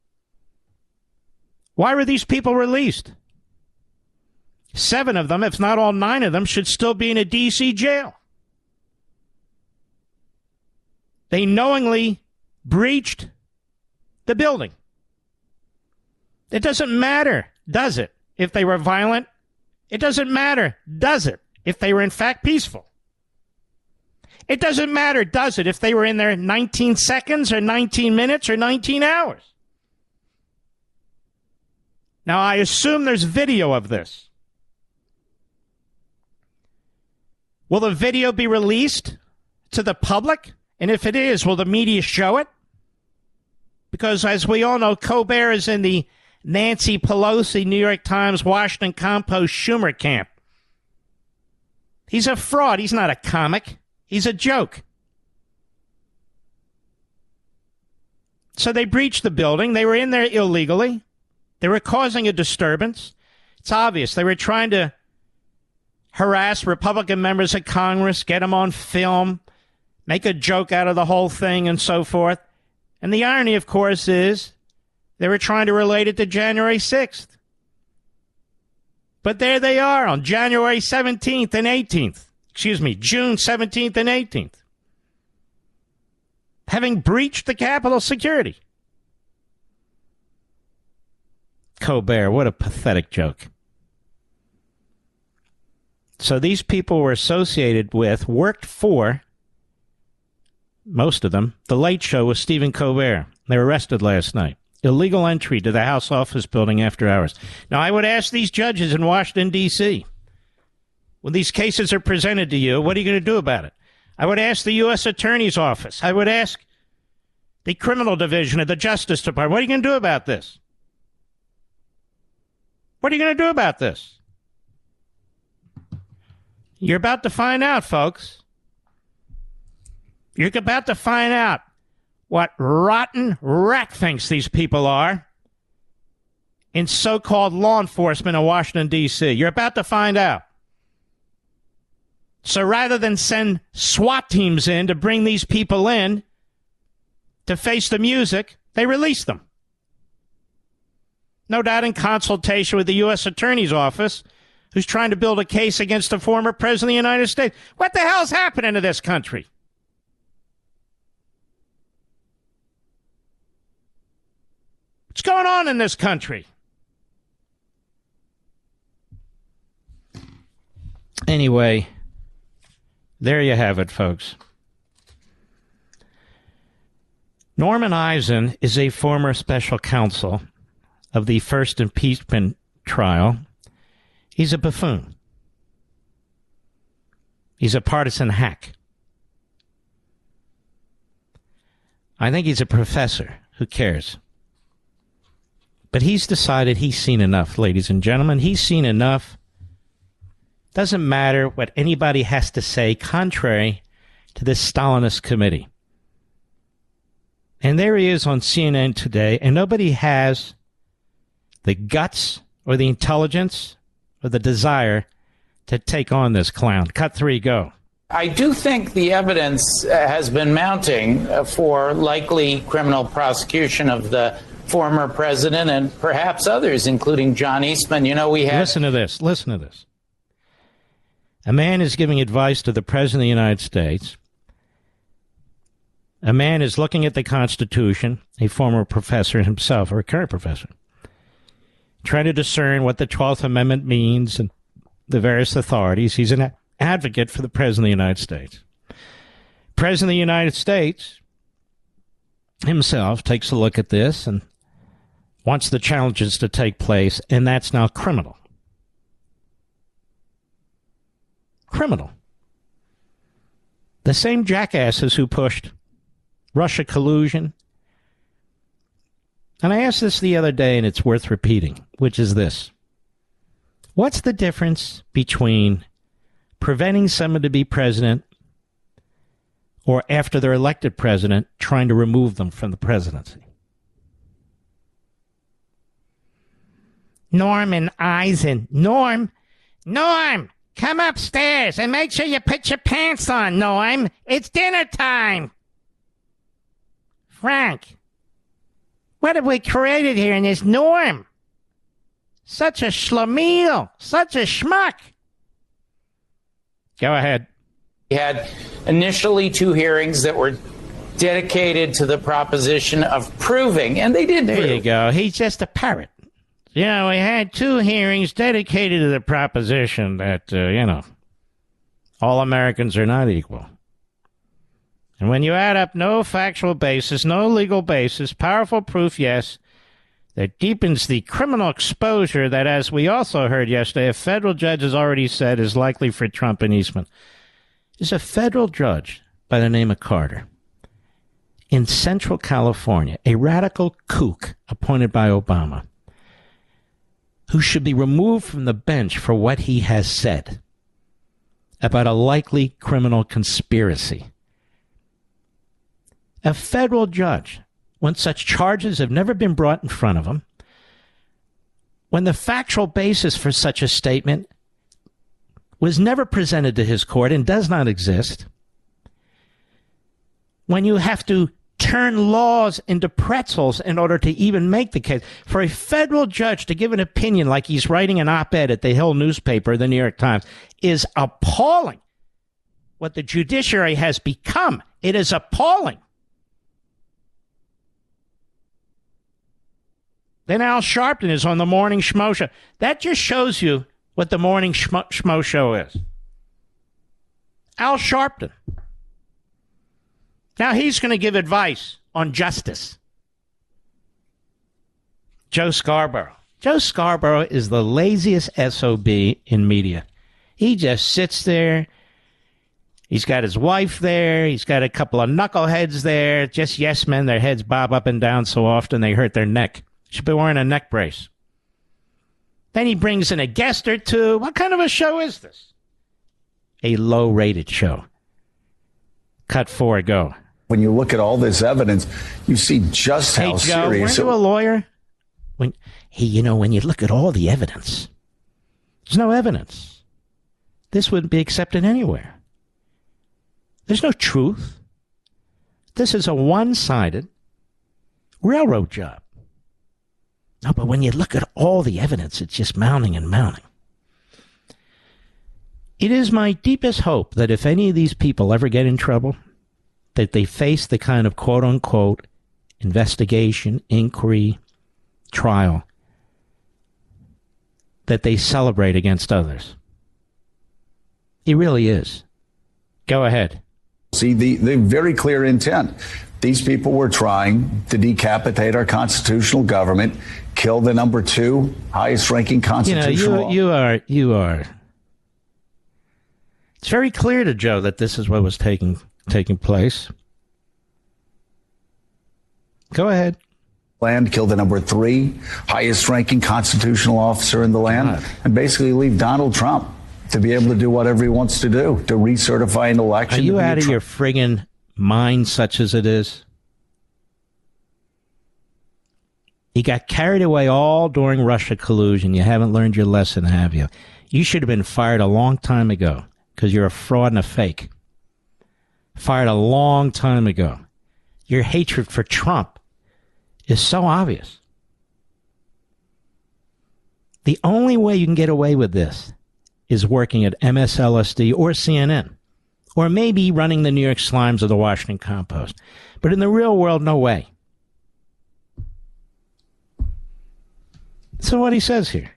Why were these people released? Seven of them, if not all nine of them, should still be in a D C jail. They knowingly breached the building. It doesn't matter, does it, if they were violent? It doesn't matter, does it, if they were in fact peaceful? It doesn't matter, does it, if they were in there nineteen seconds or nineteen minutes or nineteen hours? Now, I assume there's video of this. Will the video be released to the public? And if it is, will the media show it? Because as we all know, Colbert is in the Nancy Pelosi, New York Times, Washington Compost, Schumer camp. He's a fraud. He's not a comic. He's a joke. So they breached the building. They were in there illegally. They were causing a disturbance. It's obvious. They were trying to harass Republican members of Congress, get them on film, make a joke out of the whole thing, and so forth. And the irony, of course, is they were trying to relate it to January sixth. But there they are on January seventeenth and eighteenth. Excuse me, June seventeenth and eighteenth. Having breached the Capitol security. Colbert, what a pathetic joke. So these people were associated with, worked for, most of them, The Late Show with Stephen Colbert. They were arrested last night. illegal entry to the House office building after hours. Now, I would ask these judges in Washington, D C, when these cases are presented to you, what are you going to do about it? I would ask the U S Attorney's Office. I would ask the Criminal Division of the Justice Department. What are you going to do about this? What are you going to do about this? You're about to find out, folks. You're about to find out what rotten rat thinks these people are in so-called law enforcement in Washington, D C. You're about to find out. So rather than send SWAT teams in to bring these people in to face the music, they release them. No doubt in consultation with the U S Attorney's Office, who's trying to build a case against the former President of the United States. What the hell's happening to this country? What's going on in this country? Anyway, there you have it, folks. Norman Eisen is a former special counsel of the first impeachment trial. He's a buffoon. He's a partisan hack. I think he's a professor. Who cares? But he's decided he's seen enough, ladies and gentlemen. He's seen enough. Doesn't matter what anybody has to say contrary to this Stalinist committee. And there he is on C N N today, and nobody has the guts or the intelligence or the desire to take on this clown. Cut three, go. I do think the evidence uh, has been mounting uh, for likely criminal prosecution of the former president and perhaps others, including John Eastman. You know, we have... Listen to this. Listen to this. A man is giving advice to the President of the United States. A man is looking at the Constitution, a former professor himself, or a current professor, trying to discern what the twelfth Amendment means and the various authorities. He's an advocate for the President of the United States. President of the United States himself takes a look at this and wants the challenges to take place, and that's now criminal. Criminal. The same jackasses who pushed Russia collusion. And I asked this the other day, and it's worth repeating, which is this. What's the difference between preventing someone to be president or after they're elected president, trying to remove them from the presidency? Norman Eisen. Norm. Norm, come upstairs and make sure you put your pants on, Norm. It's dinner time. Frank, what have we created here in this Norm? Such a schlemiel. Such a schmuck. Go ahead. We had initially two hearings that were dedicated to the proposition of proving, and they did There prove. you go. He's just a parrot. You know, we had two hearings dedicated to the proposition that, uh, you know, all Americans are not equal. And when you add up no factual basis, no legal basis, powerful proof, yes, that deepens the criminal exposure that, as we also heard yesterday, a federal judge has already said is likely for Trump and Eastman. There's a federal judge by the name of Carter in Central California, a radical kook appointed by Obama, who should be removed from the bench for what he has said about a likely criminal conspiracy. A federal judge, when such charges have never been brought in front of him, when the factual basis for such a statement was never presented to his court and does not exist, when you have to turn laws into pretzels in order to even make the case, for a federal judge to give an opinion like he's writing an op-ed at the Hill newspaper, the New York Times, is appalling. What the judiciary has become, it is appalling. Then Al Sharpton is on the Morning Schmo Show. That just shows you what the Morning Schmo, Schmo Show is. Al Sharpton. Now he's going to give advice on justice. Joe Scarborough. Joe Scarborough is the laziest S O B in media. He just sits there. He's got his wife there. He's got a couple of knuckleheads there. Just yes men. Their heads bob up and down so often they hurt their neck. Should be wearing a neck brace. Then he brings in a guest or two. What kind of a show is this? A low-rated show. Cut four, go. When you look at all this evidence, you see just hey, how Joe, serious weren't you a lawyer? When, hey, you know, when you look at all the evidence, there's no evidence. This wouldn't be accepted anywhere. There's no truth. This is a one-sided railroad job. No, but when you look at all the evidence, it's just mounting and mounting. It is my deepest hope that if any of these people ever get in trouble, that they face the kind of quote-unquote investigation, inquiry, trial that they celebrate against others. It really is. Go ahead. See the, the very clear intent. These people were trying to decapitate our constitutional government, kill the number two highest ranking constitutional. You know, you, you are, you are. It's very clear to Joe that this is what was taking taking place. Go ahead. Land, kill the number three highest ranking constitutional officer in the land, God. And basically leave Donald Trump to be able to do whatever he wants to do, to recertify an election. Are you out of Trump- your friggin' mind, such as it is? You got carried away all during Russia collusion. You haven't learned your lesson, have you? You should have been fired a long time ago because you're a fraud and a fake. Fired a long time ago. Your hatred for Trump is so obvious. The only way you can get away with this is working at M S L S D or C N N, or maybe running the New York Slimes or the Washington Compost. But in the real world, no way. So what he says here.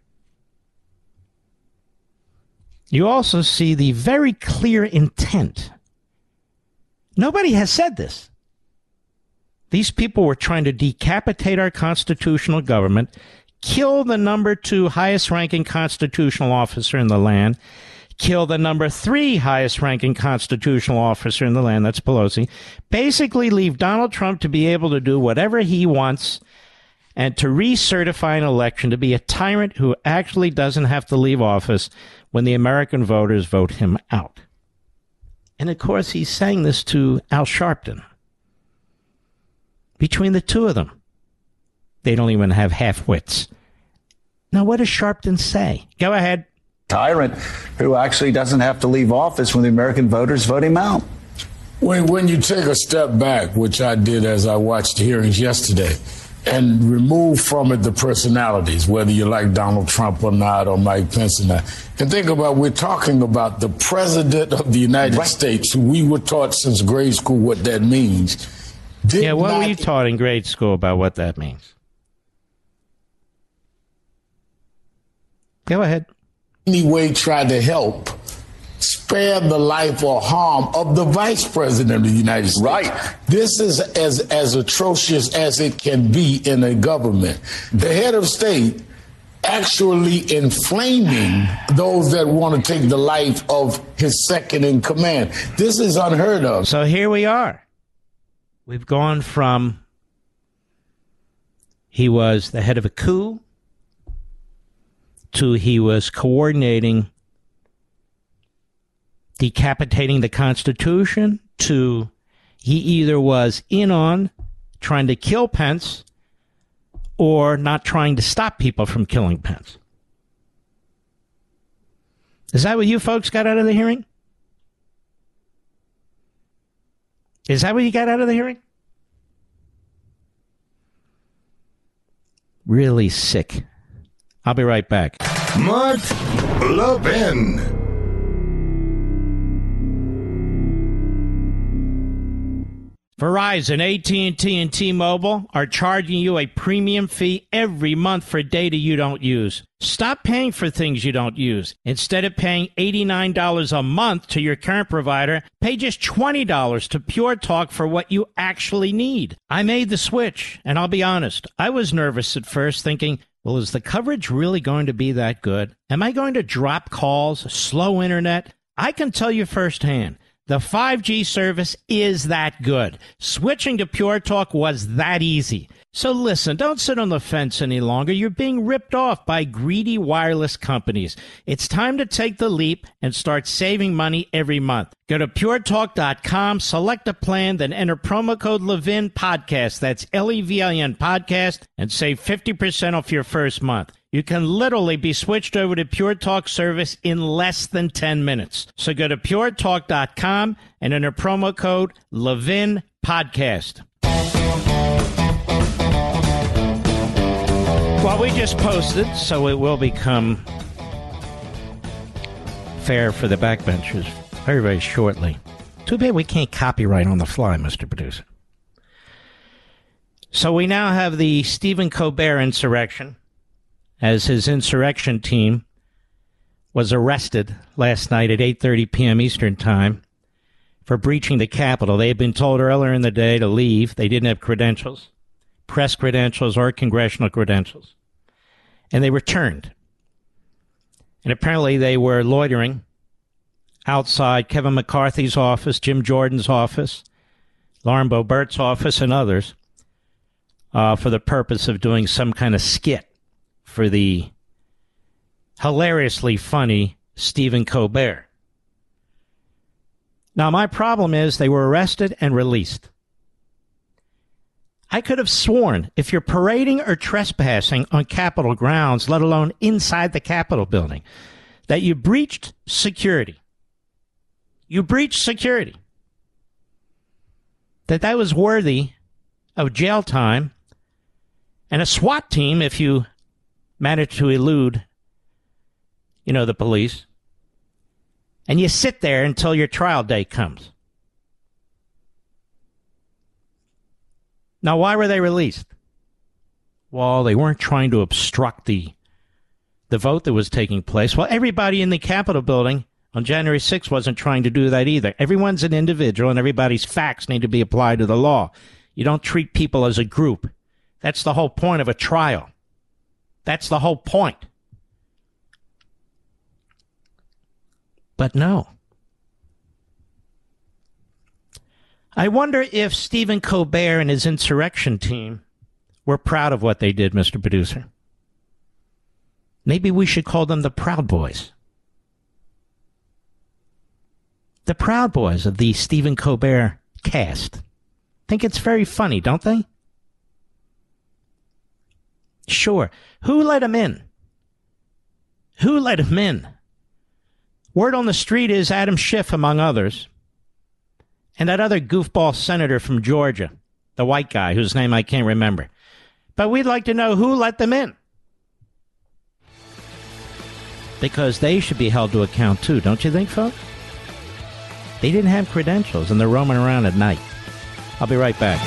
You also see the very clear intent. Nobody has said this. These people were trying to decapitate our constitutional government, kill the number two highest ranking constitutional officer in the land, kill the number three highest ranking constitutional officer in the land, that's Pelosi, basically leave Donald Trump to be able to do whatever he wants and to recertify an election to be a tyrant who actually doesn't have to leave office when the American voters vote him out. And of course, he's saying this to Al Sharpton. Between the two of them, they don't even have half-wits. Now, what does Sharpton say? Go ahead. Tyrant who actually doesn't have to leave office when the American voters vote him out. When, when you take a step back, which I did as I watched the hearings yesterday, and remove from it the personalities, whether you like Donald Trump or not, or Mike Pence or not, and think about, we're talking about the President of the United right. States, who we were taught since grade school what that means. Did yeah, what not, were you taught in grade school about what that means? Go ahead. Anyway, try to help spare the life or harm of the Vice President of the United States. Right. This is as, as atrocious as it can be in a government. The head of state actually inflaming those that want to take the life of his second in command. This is unheard of. So here we are. We've gone from he was the head of a coup to he was coordinating decapitating the Constitution to he either was in on trying to kill Pence or not trying to stop people from killing Pence. Is that what you folks got out of the hearing? Is that what you got out of the hearing? Really sick. I'll be right back. Mark Levin. Verizon, A T and T, and T-Mobile are charging you a premium fee every month for data you don't use. Stop paying for things you don't use. Instead of paying eighty-nine dollars a month to your current provider, pay just twenty dollars to Pure Talk for what you actually need. I made the switch, and I'll be honest, I was nervous at first, thinking, well, is the coverage really going to be that good? Am I going to drop calls, slow internet? I can tell you firsthand, the five G service is that good. Switching to Pure Talk was that easy. So listen, don't sit on the fence any longer. You're being ripped off by greedy wireless companies. It's time to take the leap and start saving money every month. Go to pure talk dot com, select a plan, then enter promo code Levin Podcast. That's L E V I N Podcast, and save fifty percent off your first month. You can literally be switched over to Pure Talk service in less than ten minutes. So go to pure talk dot com and enter promo code Levin Podcast. Well, we just posted, so it will become fair for the backbenchers very, very shortly. Too bad we can't copyright on the fly, Mister Producer. So we now have the Stephen Colbert insurrection, as his insurrection team was arrested last night at eight thirty p.m. Eastern Time for breaching the Capitol. They had been told earlier in the day to leave. They didn't have credentials, press credentials or congressional credentials. And they returned. And apparently they were loitering outside Kevin McCarthy's office, Jim Jordan's office, Lauren Boebert's office, and others uh, for the purpose of doing some kind of skit for the hilariously funny Stephen Colbert. Now, my problem is they were arrested and released. I could have sworn if you're parading or trespassing on Capitol grounds, let alone inside the Capitol building, that you breached security. You breached security. That that was worthy of jail time and a SWAT team if you managed to elude, you know, the police. And you sit there until your trial date comes. Now, why were they released? Well, they weren't trying to obstruct the the vote that was taking place. Well, everybody in the Capitol building on January sixth wasn't trying to do that either. Everyone's an individual, and everybody's facts need to be applied to the law. You don't treat people as a group. That's the whole point of a trial. That's the whole point. But no. I wonder if Stephen Colbert and his insurrection team were proud of what they did, Mister Producer. Maybe we should call them the Proud Boys. The Proud Boys of the Stephen Colbert cast. Think it's very funny, don't they? Sure. Who let him in? Who let him in? Word on the street is Adam Schiff, among others. And that other goofball senator from Georgia, the white guy whose name I can't remember. But we'd like to know who let them in. Because they should be held to account too, don't you think, folks? They didn't have credentials and they're roaming around at night. I'll be right back.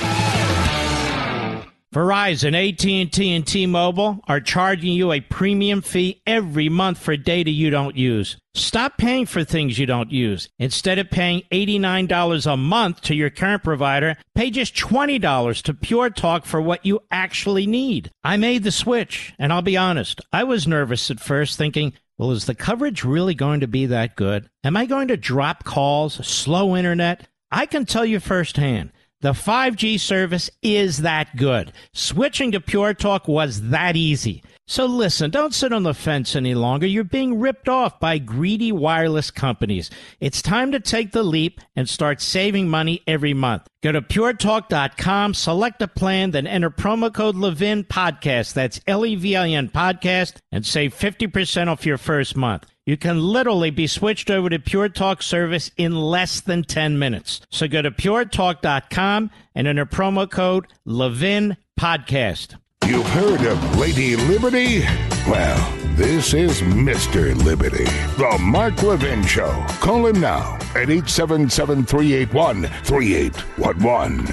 Verizon, A T and T, and T-Mobile are charging you a premium fee every month for data you don't use. Stop paying for things you don't use. Instead of paying eighty-nine dollars a month to your current provider, pay just twenty dollars to Pure Talk for what you actually need. I made the switch, and I'll be honest, I was nervous at first, thinking, well, is the coverage really going to be that good? Am I going to drop calls, slow internet? I can tell you firsthand, the five G service is that good. Switching to Pure Talk was that easy. So listen, don't sit on the fence any longer. You're being ripped off by greedy wireless companies. It's time to take the leap and start saving money every month. Go to pure talk dot com, select a plan, then enter promo code Levin Podcast. That's L E V I N Podcast, and save fifty percent off your first month. You can literally be switched over to Pure Talk service in less than ten minutes. So go to pure talk dot com and enter promo code Levin Podcast. You've heard of Lady Liberty? Well, This is Mister Liberty, the Mark Levin Show. Call him now at eight seven seven, three eight one, three eight one one.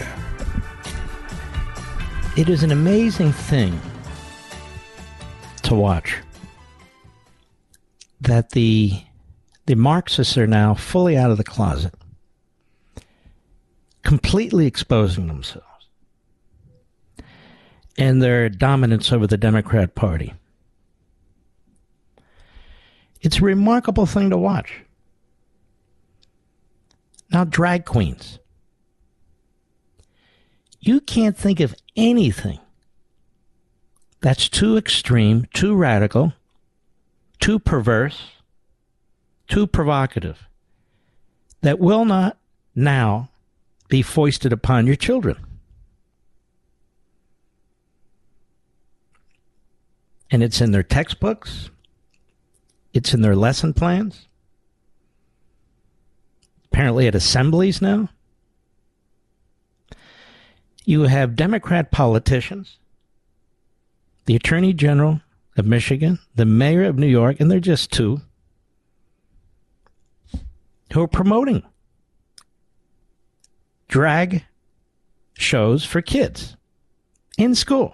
It is an amazing thing to watch that the the Marxists are now fully out of the closet, completely exposing themselves and their dominance over the Democrat Party. It's a remarkable thing to watch. Now, drag queens. You can't think of anything that's too extreme, too radical, too perverse, too provocative, that will not now be foisted upon your children. And it's in their textbooks. It's in their lesson plans. Apparently at assemblies now. You have Democrat politicians, the Attorney General of Michigan, the Mayor of New York, and they're just two, who are promoting drag shows for kids in school.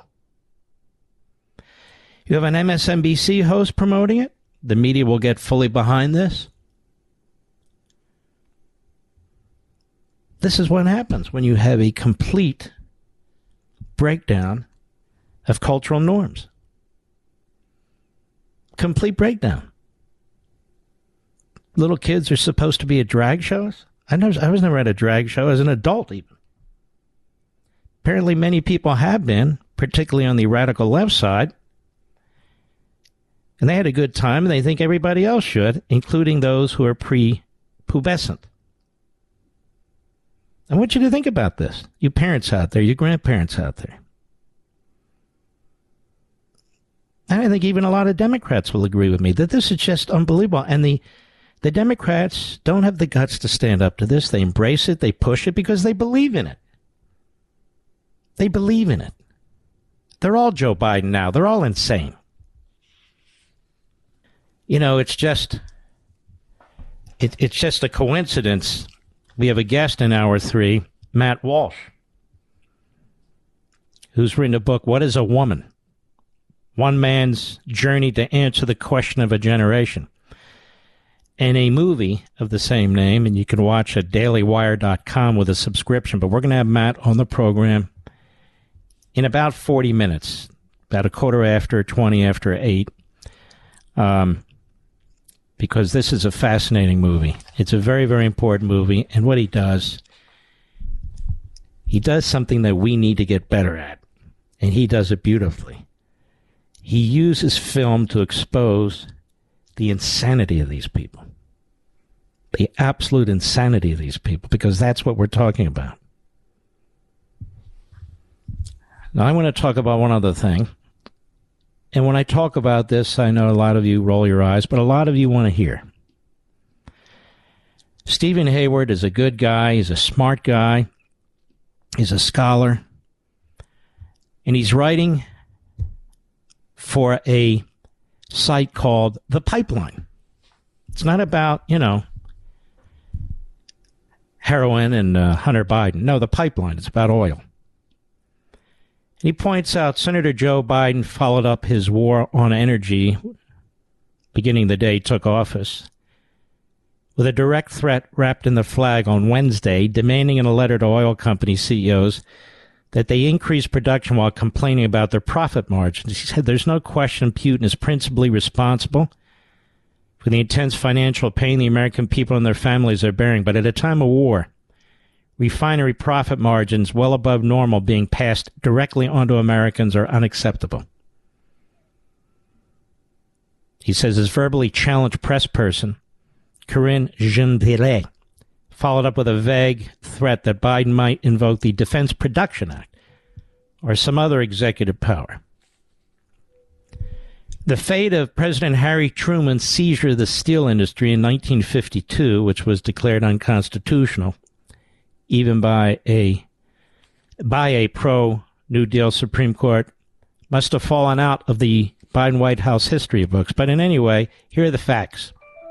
You have an M S N B C host promoting it. The media will get fully behind this. This is what happens when you have a complete breakdown of cultural norms. Complete breakdown. Little kids are supposed to be at drag shows. I never, I was never at a drag show as an adult even. Apparently many people have been, particularly on the radical left side. And they had a good time, and they think everybody else should, including those who are pre-pubescent. I want you to think about this. You parents out there, you grandparents out there. And I think even a lot of Democrats will agree with me that this is just unbelievable. And the, the Democrats don't have the guts to stand up to this. They embrace it. They push it because they believe in it. They believe in it. They're all Joe Biden now. They're all insane. You know, it's just, it, it's just a coincidence. We have a guest in hour three, Matt Walsh, who's written a book, What is a Woman? One Man's Journey to Answer the Question of a Generation. And a movie of the same name, and you can watch at daily wire dot com with a subscription. But we're going to have Matt on the program in about forty minutes, about a quarter after, twenty after eight. Um, because this is a fascinating movie. It's a very, very important movie. And what he does, he does something that we need to get better at. And he does it beautifully. He uses film to expose the insanity of these people. The absolute insanity of these people, because that's what we're talking about. Now, I want to talk about one other thing. And when I talk about this, I know a lot of you roll your eyes, but a lot of you want to hear. Stephen Hayward is a good guy. He's a smart guy. He's a scholar. And he's writing for a site called The Pipeline. It's not about, you know, heroin and uh, Hunter Biden. No, The Pipeline. It's about oil. He points out Senator Joe Biden followed up his war on energy, beginning the day he took office, with a direct threat wrapped in the flag on Wednesday, demanding in a letter to oil company C E Os that they increase production while complaining about their profit margins. He said there's no question Putin is principally responsible for the intense financial pain the American people and their families are bearing, but at a time of war, refinery profit margins well above normal being passed directly onto Americans are unacceptable. He says his verbally challenged press person, Karine Jean-Pierre, followed up with a vague threat that Biden might invoke the Defense Production Act or some other executive power. The fate of President Harry Truman's seizure of the steel industry in nineteen fifty-two, which was declared unconstitutional, even by a by a pro-New Deal Supreme Court, must have fallen out of the Biden White House history books. But in any way, here are the facts.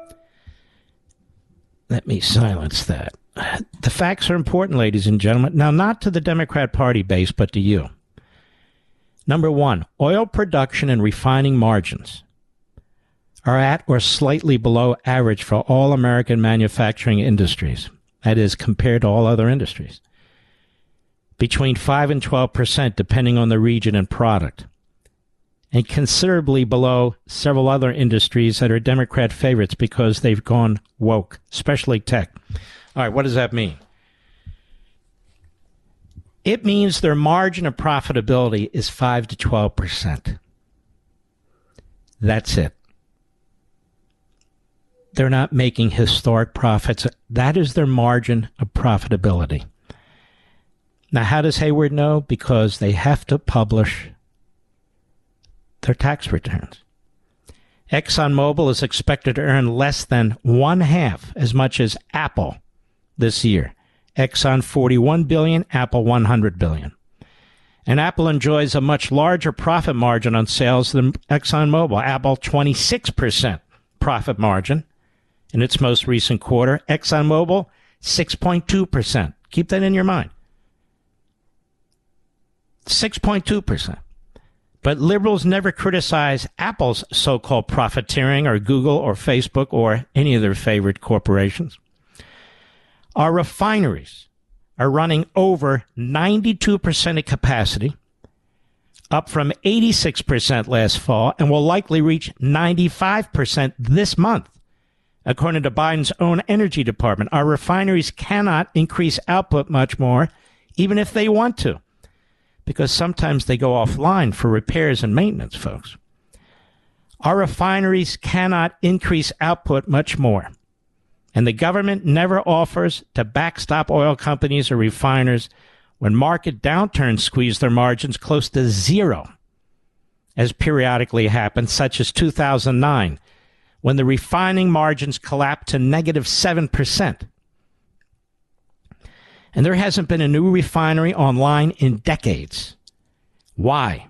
Let me silence that. The facts are important, ladies and gentlemen. Now, not to the Democrat Party base, but to you. Number one, oil production and refining margins are at or slightly below average for all American manufacturing industries. That is, compared to all other industries. Between five and twelve percent, depending on the region and product. And considerably below several other industries that are Democrat favorites because they've gone woke, especially tech. All right, what does that mean? It means their margin of profitability is five to twelve percent. That's it. They're not making historic profits. That is their margin of profitability. Now, how does Hayward know? Because they have to publish their tax returns. ExxonMobil is expected to earn less than one half as much as Apple this year. Exxon forty-one billion dollars, Apple one hundred billion dollars. And Apple enjoys a much larger profit margin on sales than ExxonMobil. Apple twenty-six percent profit margin in its most recent quarter. ExxonMobil six point two percent. Keep that in your mind. six point two percent. But liberals never criticize Apple's so-called profiteering or Google or Facebook or any of their favorite corporations. Our refineries are running over ninety-two percent of capacity, up from eighty-six percent last fall, and will likely reach ninety-five percent this month. According to Biden's own Energy Department, our refineries cannot increase output much more, even if they want to, because sometimes they go offline for repairs and maintenance, folks. Our refineries cannot increase output much more. And the government never offers to backstop oil companies or refiners when market downturns squeeze their margins close to zero, as periodically happens, such as two thousand nine, when the refining margins collapsed to negative seven percent. And there hasn't been a new refinery online in decades. Why?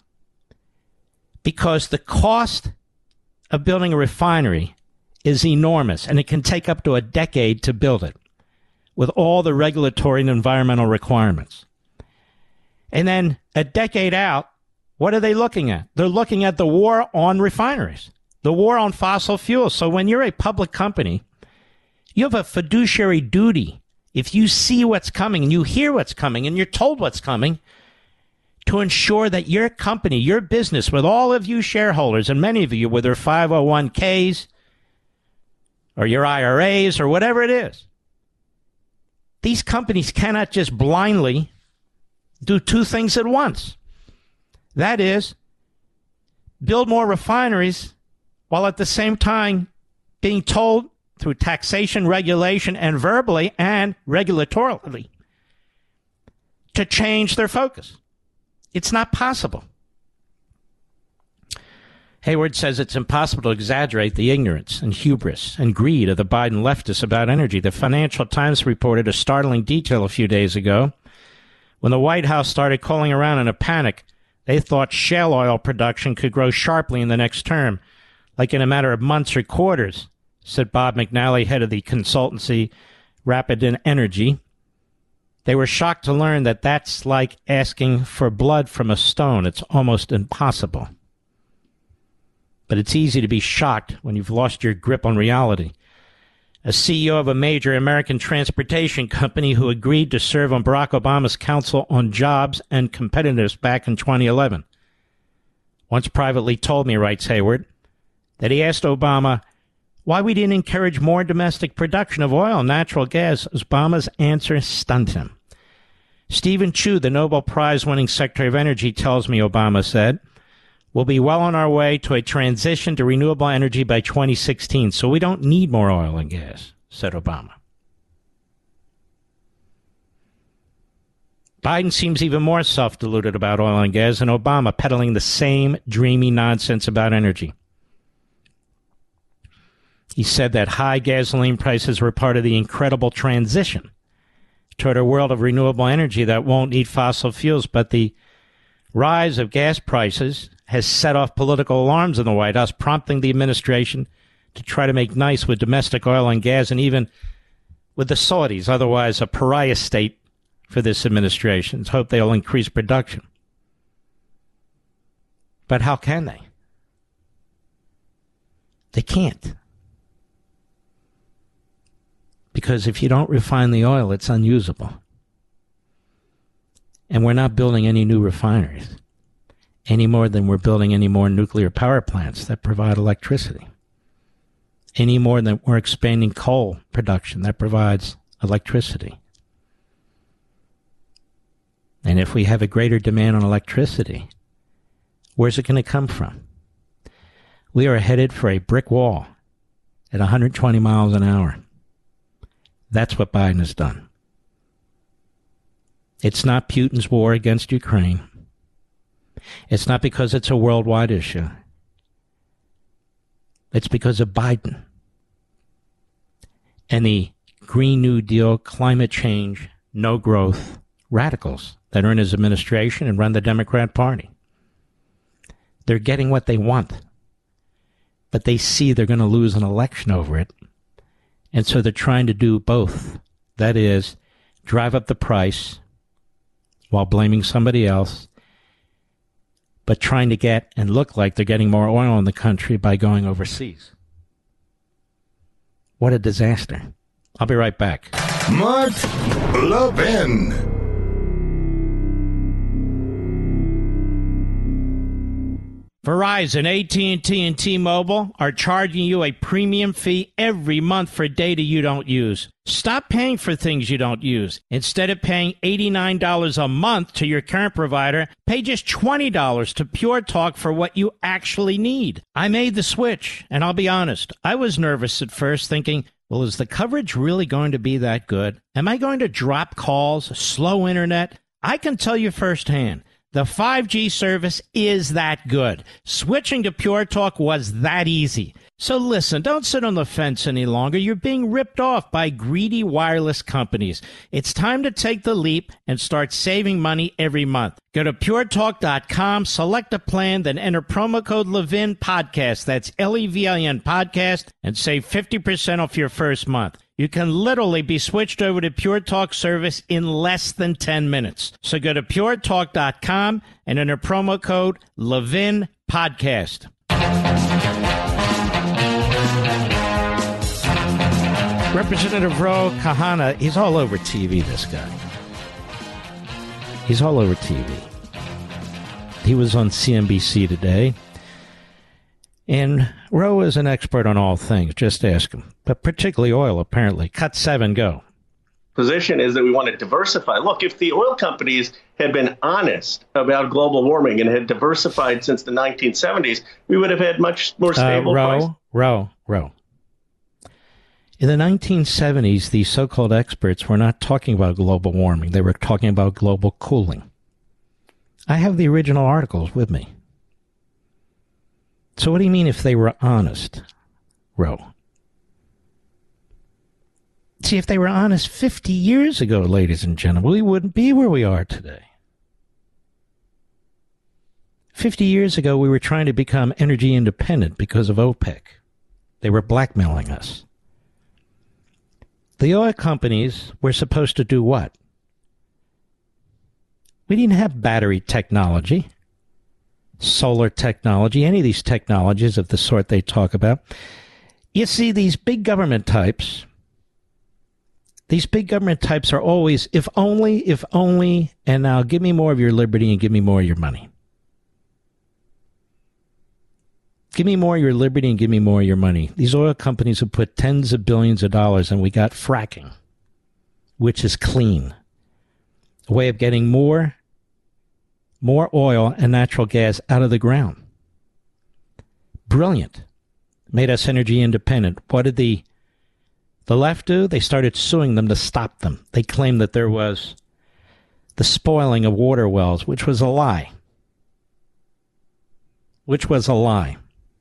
Because the cost of building a refinery is enormous, and it can take up to a decade to build it with all the regulatory and environmental requirements. And then a decade out, what are they looking at? They're looking at the war on refineries, the war on fossil fuels. So when you're a public company, you have a fiduciary duty. If you see what's coming and you hear what's coming and you're told what's coming, to ensure that your company, your business, with all of you shareholders, and many of you with their five oh one k's or your I R As or whatever it is, these companies cannot just blindly do two things at once. That is, build more refineries while at the same time being told through taxation, regulation, and verbally and regulatorily to change their focus. It's not possible. Hayward says it's impossible to exaggerate the ignorance and hubris and greed of the Biden leftists about energy. The Financial Times reported a startling detail a few days ago. When the White House started calling around in a panic, they thought shale oil production could grow sharply in the next term, like in a matter of months or quarters, said Bob McNally, head of the consultancy Rapid Energy. They were shocked to learn that that's like asking for blood from a stone. It's almost impossible. But it's easy to be shocked when you've lost your grip on reality. A C E O of a major American transportation company who agreed to serve on Barack Obama's Council on Jobs and Competitiveness back in twenty eleven once privately told me, writes Hayward, that he asked Obama why we didn't encourage more domestic production of oil and natural gas. Obama's answer stunned him. Stephen Chu, the Nobel Prize-winning Secretary of Energy, tells me, Obama said, we'll be well on our way to a transition to renewable energy by twenty sixteen, so we don't need more oil and gas, said Obama. Biden seems even more self-deluded about oil and gas than Obama, peddling the same dreamy nonsense about energy. He said that high gasoline prices were part of the incredible transition toward a world of renewable energy that won't need fossil fuels, but the rise of gas prices has set off political alarms in the White House, prompting the administration to try to make nice with domestic oil and gas and even with the Saudis, otherwise a pariah state for this administration. Hope they'll increase production. But how can they? They can't. Because if you don't refine the oil, it's unusable. And we're not building any new refineries any more than we're building any more nuclear power plants that provide electricity. Any more than we're expanding coal production that provides electricity. And if we have a greater demand on electricity, where's it going to come from? We are headed for a brick wall at one hundred twenty miles an hour. That's what Biden has done. It's not Putin's war against Ukraine. It's not because it's a worldwide issue. It's because of Biden and the Green New Deal, climate change, no growth radicals that are in his administration and run the Democrat Party. They're getting what they want, but they see they're going to lose an election over it. And so they're trying to do both. That is, drive up the price while blaming somebody else, but trying to get and look like they're getting more oil in the country by going overseas. What a disaster. I'll be right back. Mark Levin. Verizon, A T and T, and T-Mobile are charging you a premium fee every month for data you don't use. Stop paying for things you don't use. Instead of paying eighty-nine dollars a month to your current provider, pay just twenty dollars to Pure Talk for what you actually need. I made the switch, and I'll be honest, I was nervous at first, thinking, well, is the coverage really going to be that good? Am I going to drop calls, slow internet? I can tell you firsthand. The five G service is that good. Switching to Pure Talk was that easy. So listen, don't sit on the fence any longer. You're being ripped off by greedy wireless companies. It's time to take the leap and start saving money every month. Go to pure talk dot com, select a plan, then enter promo code Levin Podcast. That's L E V I N Podcast, and save fifty percent off your first month. You can literally be switched over to Pure Talk service in less than ten minutes. So go to pure talk dot com and enter promo code Levin Podcast. Representative Ro Khanna, he's all over T V, this guy. He's all over T V. He was on C N B C today. And Ro is an expert on all things. Just ask him. But particularly oil, apparently. Cut seven, go. Position is that we want to diversify. Look, if the oil companies had been honest about global warming and had diversified since the nineteen seventies, we would have had much more stable uh, Ro, prices. Ro, Ro. In the nineteen seventies, these so-called experts were not talking about global warming. They were talking about global cooling. I have the original articles with me. So what do you mean if they were honest, Ro? See, if they were honest fifty years ago, ladies and gentlemen, we wouldn't be where we are today. fifty years ago, we were trying to become energy independent because of OPEC. They were blackmailing us. The oil companies were supposed to do what? We didn't have battery technology, solar technology, any of these technologies of the sort they talk about. You see, these big government types, these big government types are always, if only, if only, and now give me more of your liberty and give me more of your money. Give me more of your liberty and give me more of your money. These oil companies have put tens of billions of dollars, and we got fracking, which is clean. A way of getting more, more oil and natural gas out of the ground. Brilliant. Made us energy independent. What did the, the left do? They started suing them to stop them. They claimed that there was the spoiling of water wells, which was a lie. Which was a lie.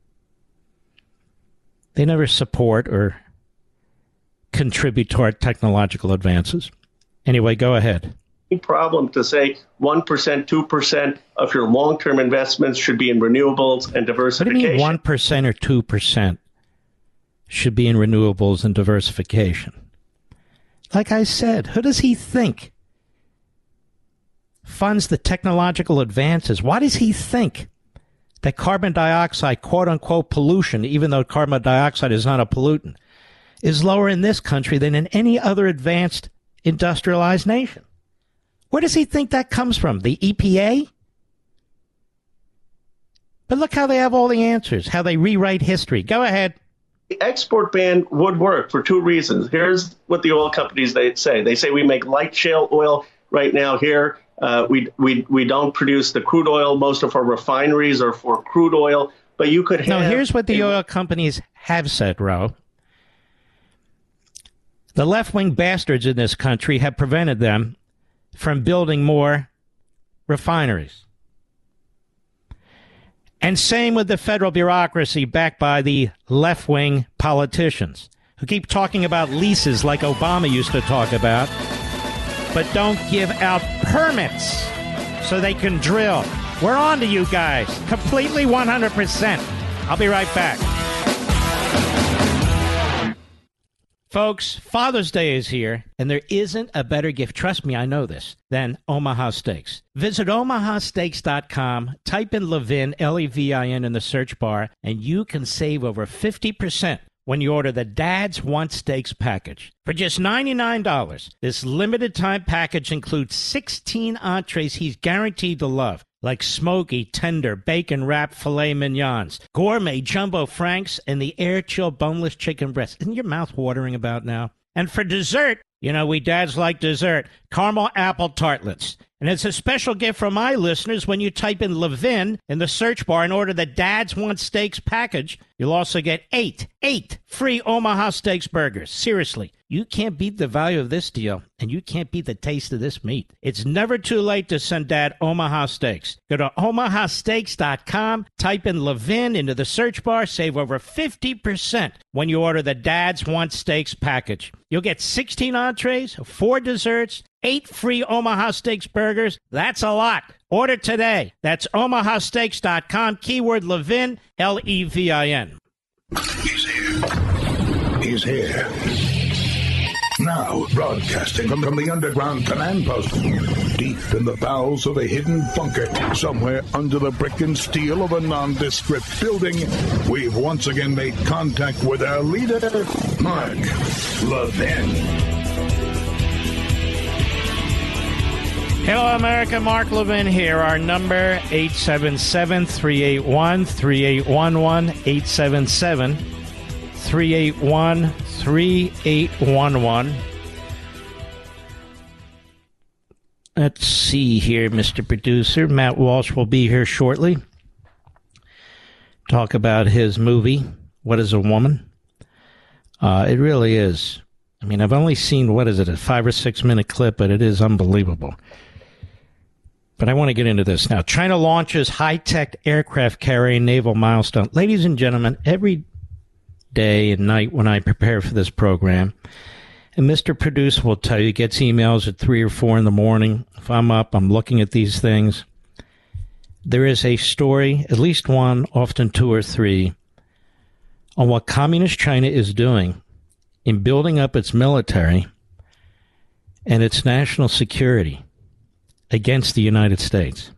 They never support or contribute to our technological advances. Anyway, go ahead. problem to say one percent, two percent of your long-term investments should be in renewables and diversification. What do you mean one percent or two percent should be in renewables and diversification? Like I said, who does he think funds the technological advances? Why does he think that carbon dioxide, quote-unquote pollution, even though carbon dioxide is not a pollutant, is lower in this country than in any other advanced industrialized nation? Where does he think that comes from? The E P A? But look how they have all the answers, how they rewrite history. Go ahead. The export ban would work for two reasons. Here's what the oil companies they say. They say we make light shale oil right now here. Uh, we we we don't produce the crude oil. Most of our refineries are for crude oil. But you could have... No, here's what the oil companies have said, Ro. The left-wing bastards in this country have prevented them from building more refineries. And same with the federal bureaucracy backed by the left-wing politicians who keep talking about leases like Obama used to talk about, but don't give out permits so they can drill. We're on to you guys, completely one hundred percent. I'll be right back. Folks, Father's Day is here, and there isn't a better gift, trust me, I know this, than Omaha Steaks. Visit omaha steaks dot com, type in Levin, L E V I N, in the search bar, and you can save over fifty percent when you order the Dad's Want Steaks package. For just ninety-nine dollars, this limited-time package includes sixteen entrees he's guaranteed to love, like smoky, tender, bacon-wrapped filet mignons, gourmet jumbo franks, and the air-chilled boneless chicken breast. Isn't your mouth watering about now? And for dessert, you know, we dads like dessert, caramel apple tartlets. And it's a special gift for my listeners when you type in Levin in the search bar and order the Dad's Want Steaks package. You'll also get eight, eight free Omaha Steaks burgers. Seriously, you can't beat the value of this deal, and you can't beat the taste of this meat. It's never too late to send Dad Omaha Steaks. Go to omaha steaks dot com, type in Levin into the search bar, save over fifty percent when you order the Dad's Want Steaks package. You'll get sixteen entrees, four desserts, eight free Omaha Steaks burgers. That's a lot. Order today. That's omaha steaks dot com, keyword Levin, L E V I N. He's here. He's here. Now, broadcasting from, from the underground command post, deep in the bowels of a hidden bunker, somewhere under the brick and steel of a nondescript building, we've once again made contact with our leader, Mark Levin. Hello, America. Mark Levin here. Our number, eight seven seven, three eight one, three eight one one, eight seven seven, three eight one, three eight one one. Let's see here, Mister Producer. Matt Walsh will be here shortly. Talk about his movie, What is a Woman? Uh, it really is. I mean, I've only seen, what is it, a five or six minute clip, but it is unbelievable. But I want to get into this now. China launches high-tech aircraft carrying naval milestone. Ladies and gentlemen, every day and night when I prepare for this program, and Mister Producer will tell you, gets emails at three or four in the morning. If I'm up, I'm looking at these things. There is a story, at least one, often two or three, on what Communist China is doing in building up its military and its national security against the United States.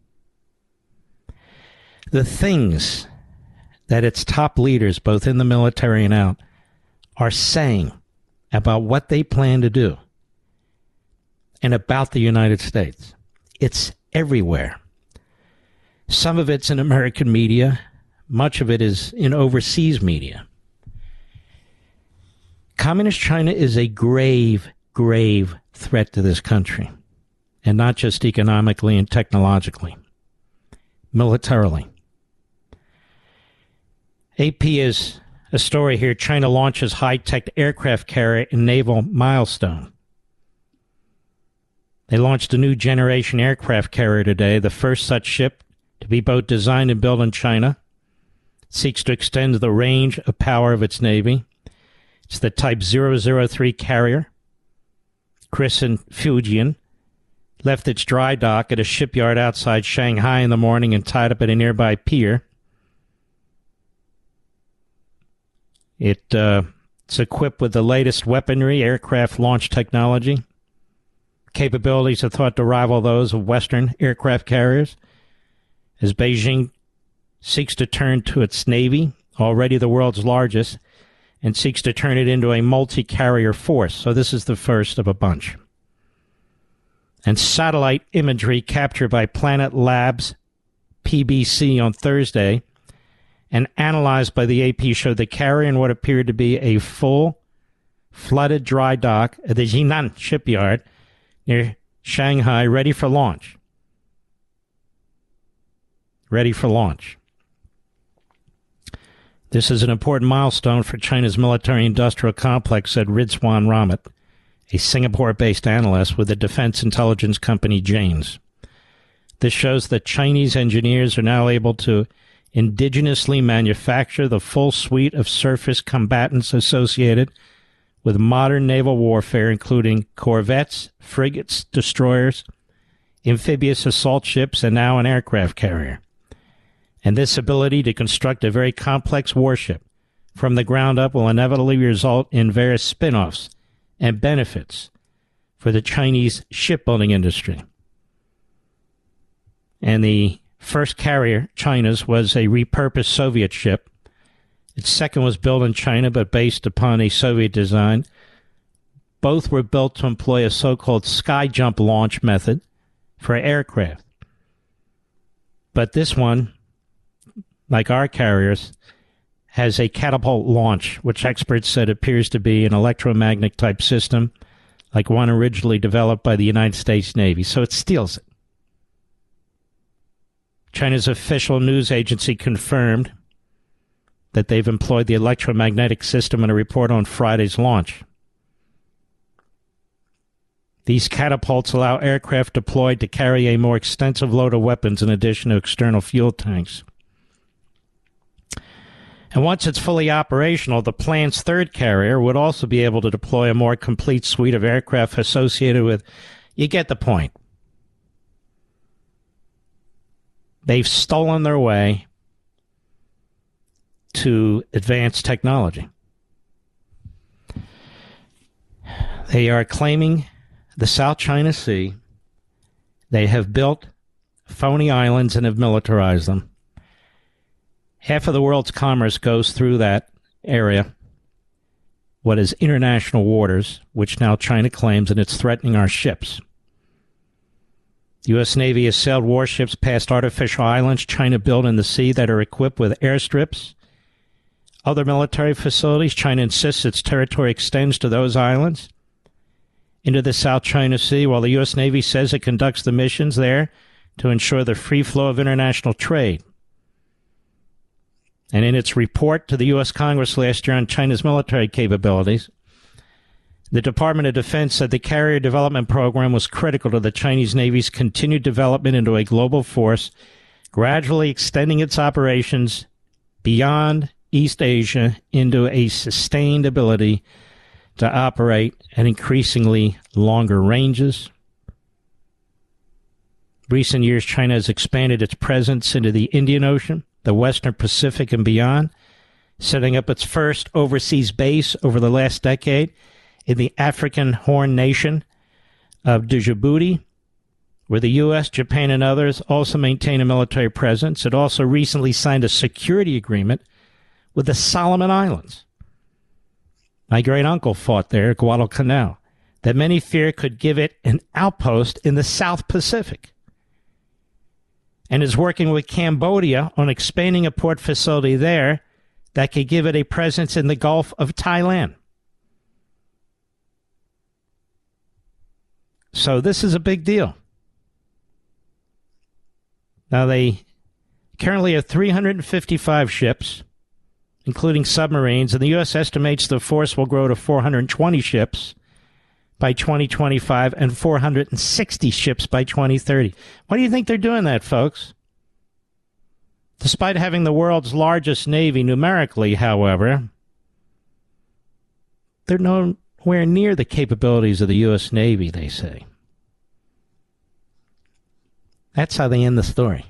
The things that its top leaders, both in the military and out, are saying about what they plan to do and about the United States. It's everywhere. Some of it's in American media. Much of it is in overseas media. Communist China is a grave, grave threat to this country. And not just economically and technologically. Militarily. A P is a story here. China launches high-tech aircraft carrier and naval milestone. They launched a new generation aircraft carrier today, the first such ship to be both designed and built in China. It seeks to extend the range of power of its Navy. It's the Type zero zero three carrier, christened Fujian, left its dry dock at a shipyard outside Shanghai in the morning and tied up at a nearby pier. It, uh, it's equipped with the latest weaponry, aircraft launch technology. Capabilities are thought to rival those of Western aircraft carriers, as Beijing seeks to turn to its Navy, already the world's largest, and seeks to turn it into a multi-carrier force. So this is the first of a bunch. And satellite imagery captured by Planet Labs P B C on Thursday and analyzed by the A P showed the carrier in what appeared to be a full flooded dry dock at the Jinan shipyard near Shanghai, ready for launch. Ready for launch. This is an important milestone for China's military-industrial complex, said Rizwan Rahmat, a Singapore-based analyst with the defense intelligence company Janes. This shows that Chinese engineers are now able to indigenously manufacture the full suite of surface combatants associated with modern naval warfare, including corvettes, frigates, destroyers, amphibious assault ships, and now an aircraft carrier. And this ability to construct a very complex warship from the ground up will inevitably result in various spin-offs and benefits for the Chinese shipbuilding industry. And the first carrier, China's, was a repurposed Soviet ship. Its second was built in China but based upon a Soviet design. Both were built to employ a so-called sky jump launch method for aircraft. But this one, like our carriers, has a catapult launch, which experts said appears to be an electromagnetic type system, like one originally developed by the United States Navy. So it steals it. China's official news agency confirmed that they've employed the electromagnetic system in a report on Friday's launch. These catapults allow aircraft deployed to carry a more extensive load of weapons in addition to external fuel tanks. And once it's fully operational, the plan's third carrier would also be able to deploy a more complete suite of aircraft associated with, you get the point. They've stolen their way to advanced technology. They are claiming the South China Sea. They have built phony islands and have militarized them. Half of the world's commerce goes through that area, what is international waters, which now China claims, and it's threatening our ships. The U S Navy has sailed warships past artificial islands China built in the sea that are equipped with airstrips. Other military facilities, China insists its territory extends to those islands into the South China Sea, while the U S Navy says it conducts the missions there to ensure the free flow of international trade. And in its report to the U S Congress last year on China's military capabilities, the Department of Defense said the carrier development program was critical to the Chinese Navy's continued development into a global force, gradually extending its operations beyond East Asia into a sustained ability to operate at increasingly longer ranges. Recent years, China has expanded its presence into the Indian Ocean, the Western Pacific, and beyond, setting up its first overseas base over the last decade in the African Horn nation of Djibouti, where the U S, Japan, and others also maintain a military presence. It also recently signed a security agreement with the Solomon Islands. My great-uncle fought there at Guadalcanal, that many fear could give it an outpost in the South Pacific, and is working with Cambodia on expanding a port facility there that could give it a presence in the Gulf of Thailand. So this is a big deal. Now, they currently have three hundred fifty-five ships, including submarines, and the U S estimates the force will grow to four hundred twenty ships by twenty twenty-five and four hundred sixty ships by twenty thirty. Why do you think they're doing that, folks? Despite having the world's largest navy numerically, however, they're nowhere near the capabilities of the U S Navy, they say. That's how they end the story.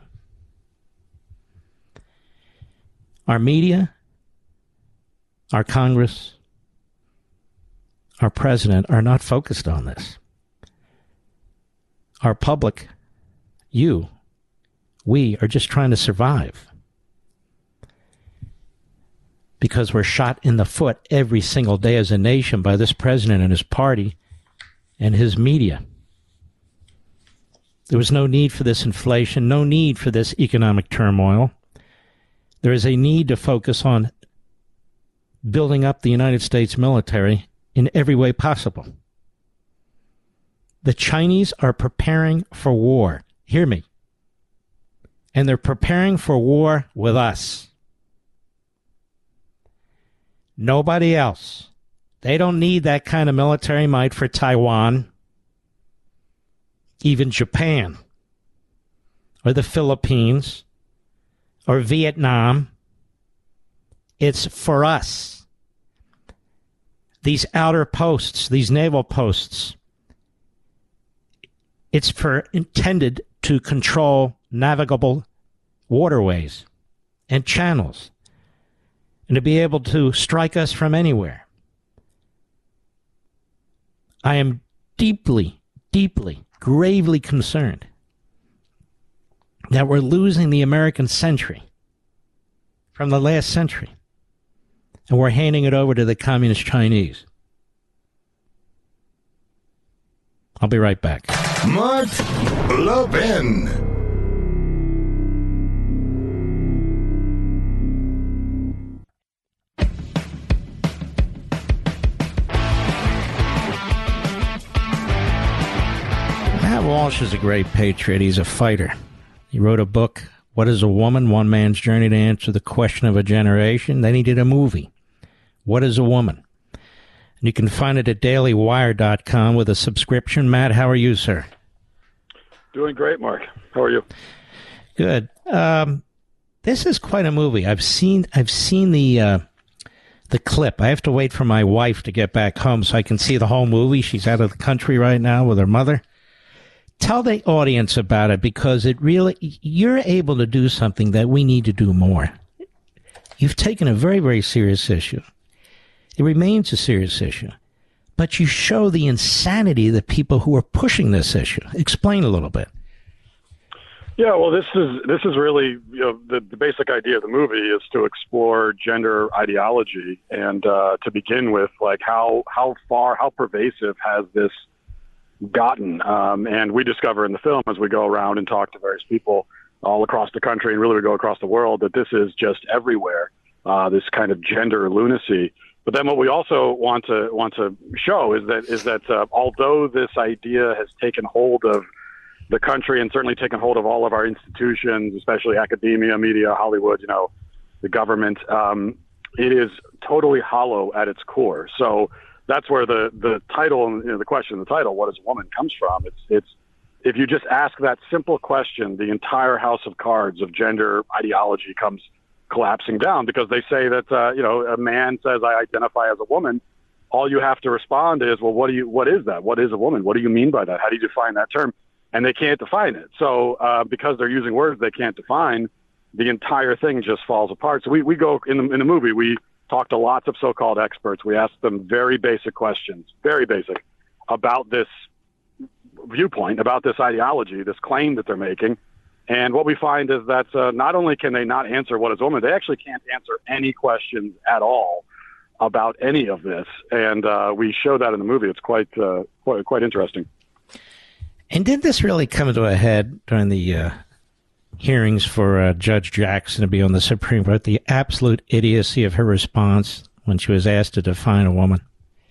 Our media, our Congress, our president are not focused on this. Our public, you, we are just trying to survive. Because we're shot in the foot every single day as a nation by this president and his party and his media. There was no need for this inflation, no need for this economic turmoil. There is a need to focus on building up the United States military in every way possible. The Chinese are preparing for war. Hear me. And they're preparing for war with us. Nobody else. They don't need that kind of military might for Taiwan, even Japan, or the Philippines, or Vietnam. It's for us. These outer posts, these naval posts, it's for intended to control navigable waterways and channels and to be able to strike us from anywhere. I am deeply, deeply, gravely concerned that we're losing the American century from the last century, and we're handing it over to the communist Chinese. I'll be right back. Mark Levin. Matt Walsh is a great patriot. He's a fighter. He wrote a book, What is a Woman? One Man's Journey to Answer the Question of a Generation. Then he did a movie, What is a Woman? And you can find it at daily wire dot com with a subscription. Matt, how are you, sir? Doing great, Mark. How are you? Good. Um, this is quite a movie. I've seen I've seen the uh, the clip. I have to wait for my wife to get back home so I can see the whole movie. She's out of the country right now with her mother. Tell the audience about it, because it really, you're able to do something that we need to do more. You've taken a very, very serious issue. It remains a serious issue. But you show the insanity of the people who are pushing this issue. Explain a little bit. Yeah, well, this is this is really, you know, the, the basic idea of the movie is to explore gender ideology, and uh, to begin with, like how how far, how pervasive has this gotten? Um, and we discover in the film, as we go around and talk to various people all across the country, and really we go across the world, that this is just everywhere. Uh, this kind of gender lunacy. But then what we also want to want to show is that is that uh, although this idea has taken hold of the country and certainly taken hold of all of our institutions, especially academia, media, Hollywood, you know, the government, um, it is totally hollow at its core. So that's where the the title, you know, the question in the title, "What is a Woman?" comes from. It's it's if you just ask that simple question, the entire house of cards of gender ideology comes collapsing down, because they say that, uh, you know, a man says, "I identify as a woman." All you have to respond is, well, what do you, what is that? What is a woman? What do you mean by that? How do you define that term? And they can't define it. So uh, because they're using words they can't define, the entire thing just falls apart. So we, we go in the, in the movie, we talk to lots of so-called experts. We ask them very basic questions, very basic, about this viewpoint, about this ideology, this claim that they're making. And what we find is that uh, not only can they not answer what is a woman, they actually can't answer any questions at all about any of this. And uh, we show that in the movie. It's quite, uh, quite, quite interesting. And did this really come to a head during the uh, hearings for uh, Judge Jackson to be on the Supreme Court? The absolute idiocy of her response when she was asked to define a woman.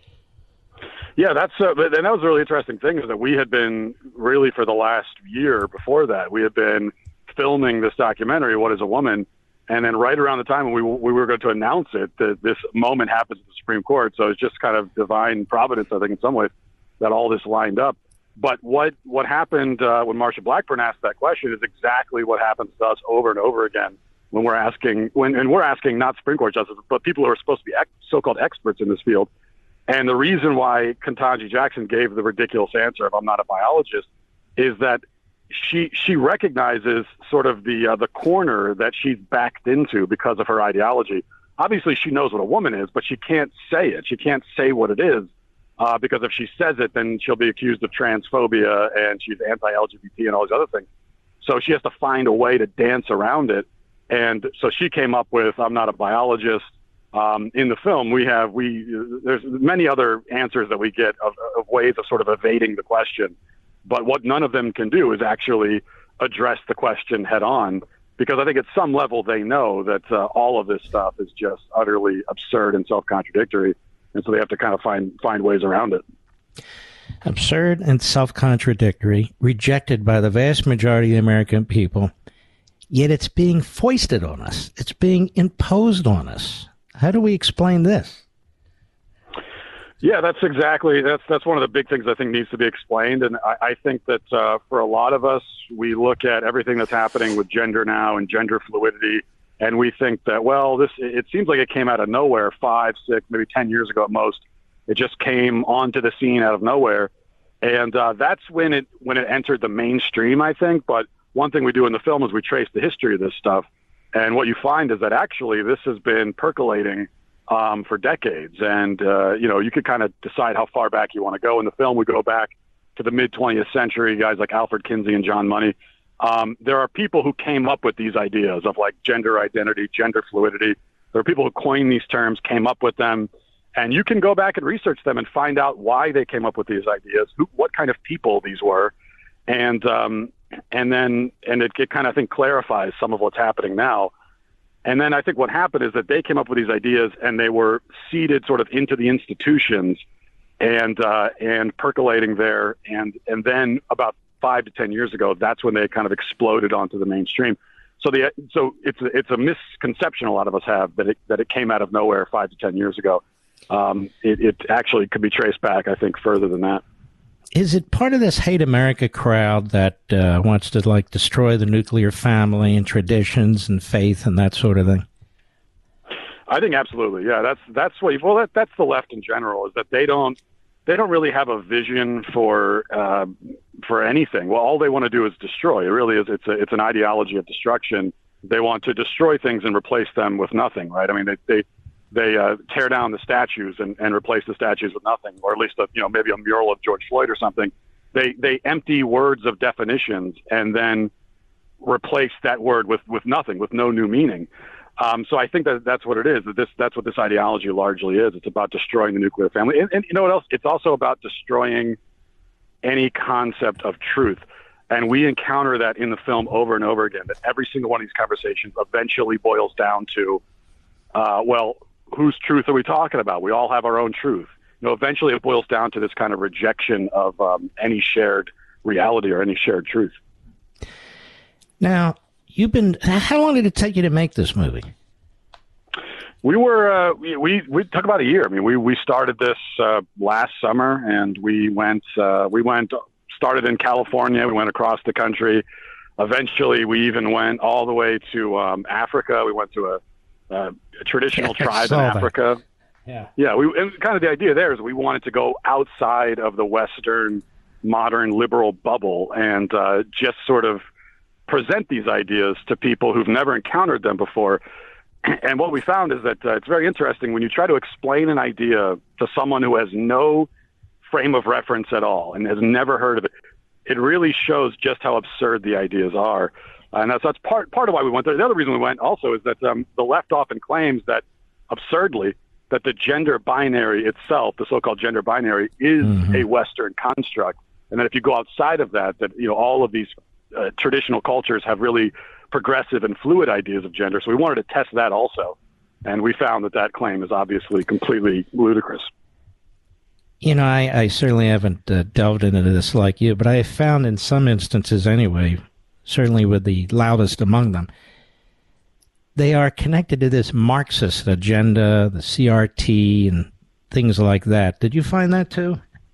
Yeah, that's uh, and that was a really interesting thing, is that we had been really for the last year before that, we had been filming this documentary, What is a Woman? And then right around the time when we we were going to announce it, that this moment happens at the Supreme Court. So it's just kind of divine providence, I think, in some ways, that all this lined up. But what what happened uh, when Marsha Blackburn asked that question is exactly what happens to us over and over again when we're asking, when and we're asking not Supreme Court justices, but people who are supposed to be ex- so-called experts in this field. And the reason why Ketanji Jackson gave the ridiculous answer of "I'm not a biologist" is that she she recognizes sort of the uh, the corner that she's backed into because of her ideology. Obviously, she knows what a woman is, but she can't say it. She can't say what it is uh, because if she says it, then she'll be accused of transphobia and she's anti-L G B T and all these other things. So she has to find a way to dance around it. And so she came up with, I'm not a biologist. Um, in the film, we have, we there's many other answers that we get of, of ways of sort of evading the question. But what none of them can do is actually address the question head on, because I think at some level they know that uh, all of this stuff is just utterly absurd and self-contradictory. And so they have to kind of find find ways around it. Absurd and self-contradictory, rejected by the vast majority of the American people, yet it's being foisted on us. It's being imposed on us. How do we explain this? Yeah, that's exactly, that's that's one of the big things I think needs to be explained. And I, I think that uh, for a lot of us, we look at everything that's happening with gender now and gender fluidity, and we think that, well, this it seems like it came out of nowhere five, six, maybe ten years ago at most. It just came onto the scene out of nowhere. And uh, that's when it when it entered the mainstream, I think. But one thing we do in the film is we trace the history of this stuff. And what you find is that actually this has been percolating um, for decades. And, uh, you know, you could kind of decide how far back you want to go. In the film, we go back to the mid-twentieth century, guys like Alfred Kinsey and John Money. Um, there are people who came up with these ideas of, like, gender identity, gender fluidity. There are people who coined these terms, came up with them. And you can go back and research them and find out why they came up with these ideas, who, what kind of people these were. And um, and then and it, it kind of, I think, clarifies some of what's happening now. And then I think what happened is that they came up with these ideas and they were seeded sort of into the institutions and uh, and percolating there. And and then about five to ten years ago, that's when they kind of exploded onto the mainstream. So the so it's a, it's a misconception a lot of us have that it that it came out of nowhere five to ten years ago. Um, it, it actually could be traced back, I think, further than that. Is it part of this hate America crowd that uh, wants to, like, destroy the nuclear family and traditions and faith and that sort of thing? I think absolutely, yeah. That's that's what. Well, that, that's the left in general, is that they don't they don't really have a vision for uh, for anything. Well, all they want to do is destroy. It really is. It's a it's an ideology of destruction. They want to destroy things and replace them with nothing, right? I mean, they they. They uh, tear down the statues and, and replace the statues with nothing, or at least a, you know maybe a mural of George Floyd or something. They they empty words of definitions and then replace that word with, with nothing, with no new meaning. Um, so I think that that's what it is. That this that's what this ideology largely is. It's about destroying the nuclear family, and, and you know what else? It's also about destroying any concept of truth. And we encounter that in the film over and over again. That every single one of these conversations eventually boils down to, uh, well. Whose truth are we talking about? We all have our own truth. You know, eventually it boils down to this kind of rejection of um, any shared reality or any shared truth. Now, you've been, how long did it take you to make this movie? We were, uh, we, we, we took about a year. I mean, we, we started this uh, last summer and we went, uh, we went, started in California. We went across the country. Eventually we even went all the way to um, Africa. We went to a, Uh, a traditional yeah, tribe in Africa. That. Yeah, yeah. We and kind of the idea there is we wanted to go outside of the Western, modern, liberal bubble and uh, just sort of present these ideas to people who've never encountered them before. And what we found is that uh, it's very interesting when you try to explain an idea to someone who has no frame of reference at all and has never heard of it. It really shows just how absurd the ideas are. And that's, that's part part of why we went there. The other reason we went also is that um, the left often claims that, absurdly, that the gender binary itself, the so-called gender binary, is mm-hmm. a Western construct. And that if you go outside of that, that you know all of these uh, traditional cultures have really progressive and fluid ideas of gender. So we wanted to test that also. And we found that that claim is obviously completely ludicrous. You know, I, I certainly haven't uh, delved into this like you, but I have found in some instances anyway, certainly with the loudest among them, they are connected to this Marxist agenda, the C R T, and things like that. Did you find that too?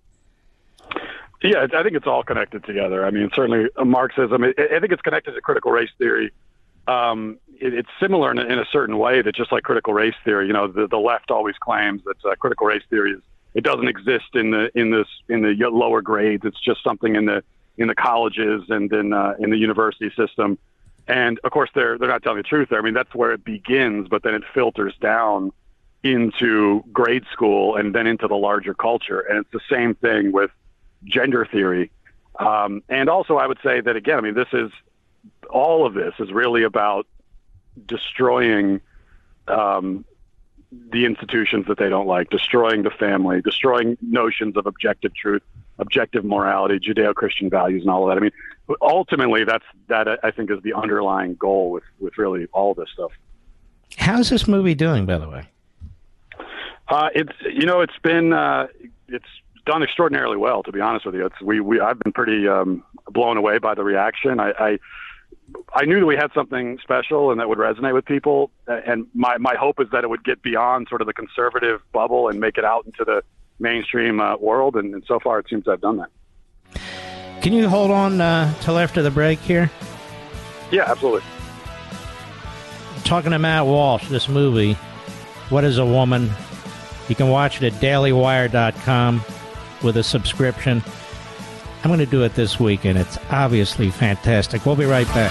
Yeah, I think it's all connected together. I mean, certainly Marxism, I think it's connected to critical race theory. Um, it, it's similar in a, in a certain way that just like critical race theory, you know, the, the left always claims that uh, critical race theory is, it doesn't exist in the in this in the lower grades. It's just something in the in the colleges and in uh, in the university system. And of course, they're they're not telling the truth there. I mean, that's where it begins, but then it filters down into grade school and then into the larger culture. And it's the same thing with gender theory. Um, and also, I would say that again, I mean, this is all of this is really about destroying um, the institutions that they don't like, destroying the family, destroying notions of objective truth, objective morality, Judeo-Christian values, and all of that. I mean, ultimately, that's that I think is the underlying goal with, with really all this stuff. How's this movie doing, by the way? Uh, it's you know it's been uh, it's done extraordinarily well, to be honest with you. It's we, we I've been pretty um, blown away by the reaction. I, I I knew that we had something special and that would resonate with people, and my my hope is that it would get beyond sort of the conservative bubble and make it out into the mainstream uh, world, and, and so far it seems to have done that. Can you hold on uh, till after the break here? Yeah, absolutely. Talking to Matt Walsh, this movie, What is a Woman? You can watch it at daily wire dot com with a subscription. I'm going to do it this week, and it's obviously fantastic. We'll be right back.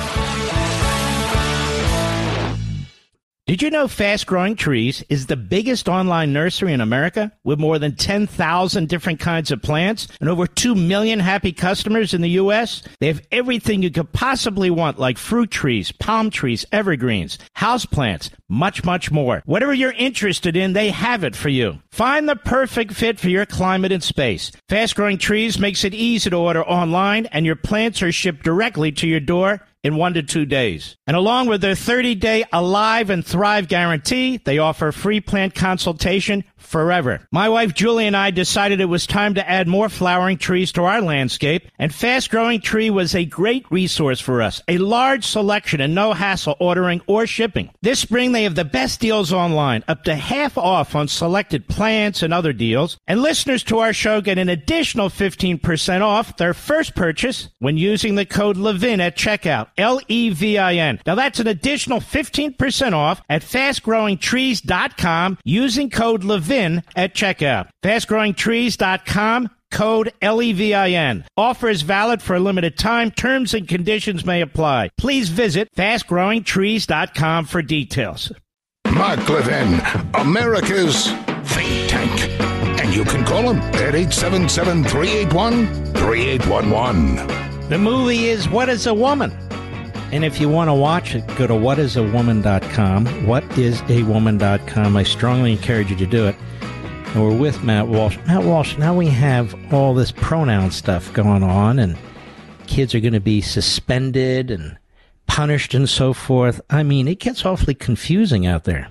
Did you know Fast Growing Trees is the biggest online nursery in America with more than ten thousand different kinds of plants and over two million happy customers in the U S? They have everything you could possibly want, like fruit trees, palm trees, evergreens, houseplants, much, much more. Whatever you're interested in, they have it for you. Find the perfect fit for your climate and space. Fast Growing Trees makes it easy to order online, and your plants are shipped directly to your door in one to two days. And along with their thirty-day Alive and Thrive guarantee, they offer free plant consultation forever. My wife Julie and I decided it was time to add more flowering trees to our landscape, and Fast Growing Tree was a great resource for us. A large selection and no hassle ordering or shipping. This spring they have the best deals online, up to half off on selected plants and other deals. And listeners to our show get an additional fifteen percent off their first purchase when using the code Levin at checkout. L E V I N. Now that's an additional fifteen percent off at fast growing trees dot com using code Levin at checkout. fast growing trees dot com, code L E V I N. Offer is valid for a limited time. Terms and conditions may apply. Please visit fast growing trees dot com for details. Mark Levin, America's think tank. And you can call him at eight seven seven, three eight one, three eight one one. The movie is What is a Woman? And if you want to watch it, go to what is a woman dot com. what is a woman dot com. I strongly encourage you to do it. And we're with Matt Walsh. Matt Walsh, now we have all this pronoun stuff going on, and kids are going to be suspended and punished and so forth. I mean, it gets awfully confusing out there.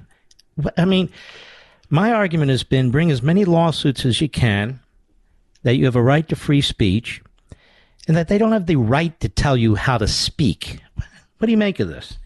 I mean, my argument has been bring as many lawsuits as you can, that you have a right to free speech, and that they don't have the right to tell you how to speak. What do you make of this?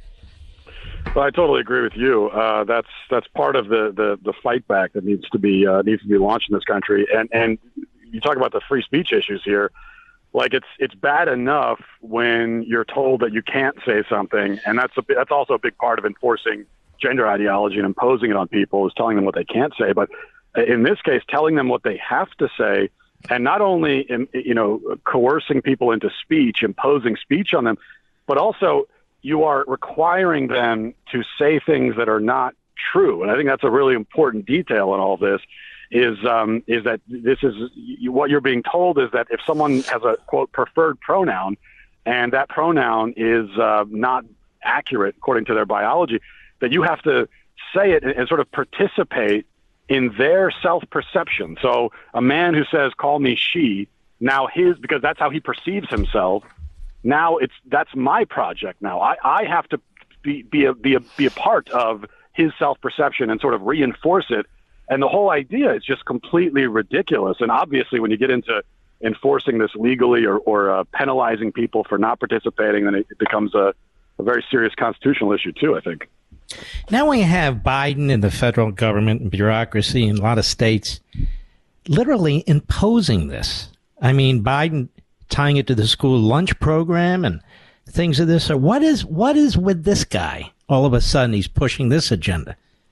Well, I totally agree with you. Uh, that's that's part of the, the, the fight back that needs to be uh, needs to be launched in this country. And and you talk about the free speech issues here. Like it's it's bad enough when you're told that you can't say something, and that's a that's also a big part of enforcing gender ideology and imposing it on people is telling them what they can't say. But in this case, telling them what they have to say. And not only, you know, coercing people into speech, imposing speech on them, but also you are requiring them to say things that are not true. And I think that's a really important detail in all this is um, is that this is what you're being told is that if someone has a, quote, preferred pronoun and that pronoun is uh, not accurate according to their biology, that you have to say it and, and sort of participate in their self-perception. So a man who says, call me she, now his, because that's how he perceives himself, now it's, that's my project now. I, I have to be, be, a, be, a, be a part of his self-perception and sort of reinforce it. And the whole idea is just completely ridiculous. And obviously when you get into enforcing this legally or, or uh, penalizing people for not participating, then it, it becomes a, a very serious constitutional issue too, I think. Now we have Biden and the federal government and bureaucracy in a lot of states literally imposing this. I mean, Biden tying it to the school lunch program and things of this sort. What is, what is with this guy? All of a sudden, he's pushing this agenda.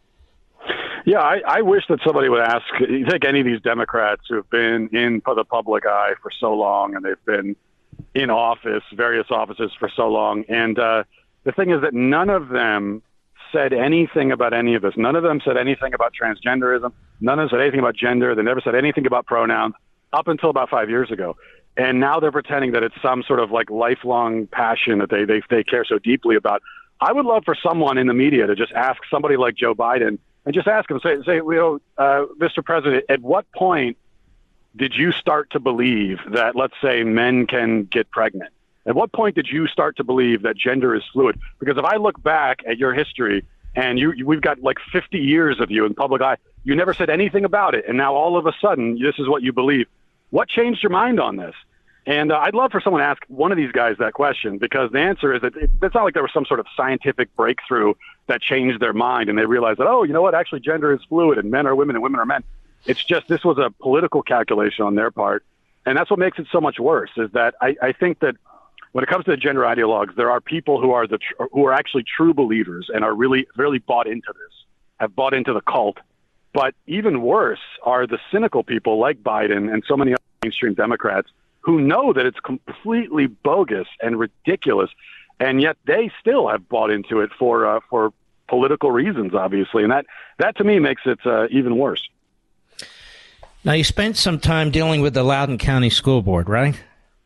Yeah, I, I wish that somebody would ask, you take any of these Democrats who have been in the public eye for so long and they've been in office, various offices for so long. And uh, the thing is that none of them said anything about any of this. None of them said anything about transgenderism. None of them said anything about gender. They never said anything about pronouns up until about five years ago. And now they're pretending that it's some sort of like lifelong passion that they, they, they care so deeply about. I would love for someone in the media to just ask somebody like Joe Biden and just ask him, say, say you know, uh, Mister President, at what point did you start to believe that, let's say, men can get pregnant? At what point did you start to believe that gender is fluid? Because if I look back at your history, and you, you we've got like fifty years of you in the public eye, you never said anything about it, and now all of a sudden, this is what you believe. What changed your mind on this? And uh, I'd love for someone to ask one of these guys that question, because the answer is that it, it's not like there was some sort of scientific breakthrough that changed their mind, and they realized that, oh, you know what, actually gender is fluid, and men are women, and women are men. It's just this was a political calculation on their part, and that's what makes it so much worse, is that I, I think that when it comes to the gender ideologues, there are people who are the tr- who are actually true believers and are really, really bought into this, have bought into the cult. But even worse are the cynical people like Biden and so many other mainstream Democrats who know that it's completely bogus and ridiculous, and yet they still have bought into it for uh, for political reasons, obviously. And that, that to me makes it uh, even worse. Now, you spent some time dealing with the Loudoun County School Board, right?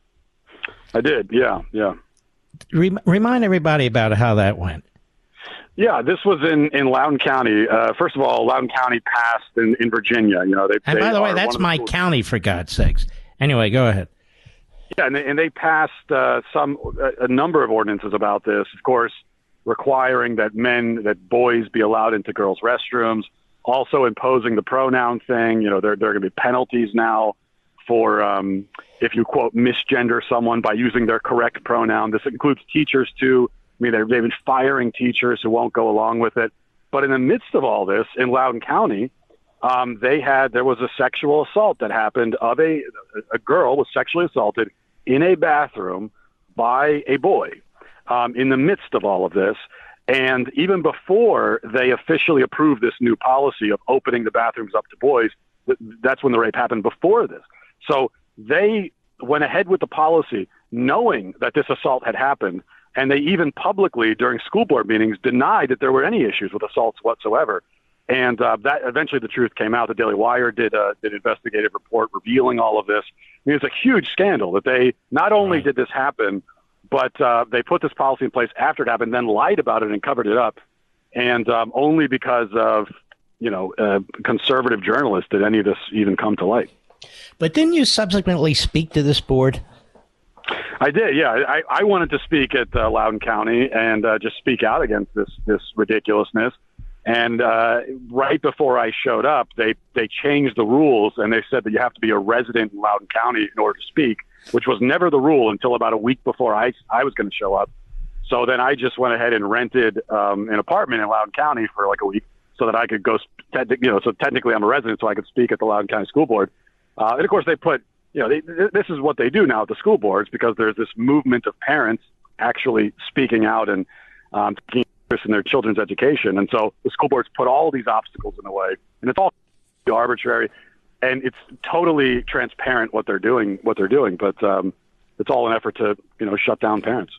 I did, yeah, yeah. Rem- remind everybody about how that went. Yeah, this was in, in Loudoun County. Uh, first of all, Loudoun County passed in, in Virginia. You know, they. And they by the way, are that's one of the my schools- county, for God's sakes. Anyway, go ahead. Yeah, and they, and they passed uh, some a, a number of ordinances about this. Of course, requiring that men, that boys, be allowed into girls' restrooms. Also imposing the pronoun thing. You know, there there are going to be penalties now for um, if you, quote, misgender someone by using their correct pronoun. This includes teachers, too. I mean, they've been firing teachers who won't go along with it. But in the midst of all this, in Loudoun County, um, they had there was a sexual assault that happened of a a girl was sexually assaulted in a bathroom by a boy um, in the midst of all of this. And even before they officially approved this new policy of opening the bathrooms up to boys, that's when the rape happened before this. So they went ahead with the policy knowing that this assault had happened, and they even publicly during school board meetings denied that there were any issues with assaults whatsoever. And uh, that eventually the truth came out. The Daily Wire did, uh, did an investigative report revealing all of this. I mean, it's a huge scandal that they not only Right. did this happen, but uh, they put this policy in place after it happened, then lied about it and covered it up. And um, only because of, you know, uh, conservative journalists did any of this even come to light. But didn't you subsequently speak to this board? I did, yeah. I, I wanted to speak at uh, Loudoun County and uh, just speak out against this this ridiculousness. And uh, right before I showed up, they, they changed the rules, and they said that you have to be a resident in Loudoun County in order to speak, which was never the rule until about a week before I, I was going to show up. So then I just went ahead and rented um, an apartment in Loudoun County for like a week so that I could go, te- you know, so technically I'm a resident, so I could speak at the Loudoun County School Board. Uh, and of course they put, you know, they, this is what they do now at the school boards, because there's this movement of parents actually speaking out and um, taking interest in their children's education. And so the school boards put all these obstacles in the way, and it's all arbitrary, and it's totally transparent what they're doing, what they're doing. But um, it's all an effort to, you know, shut down parents.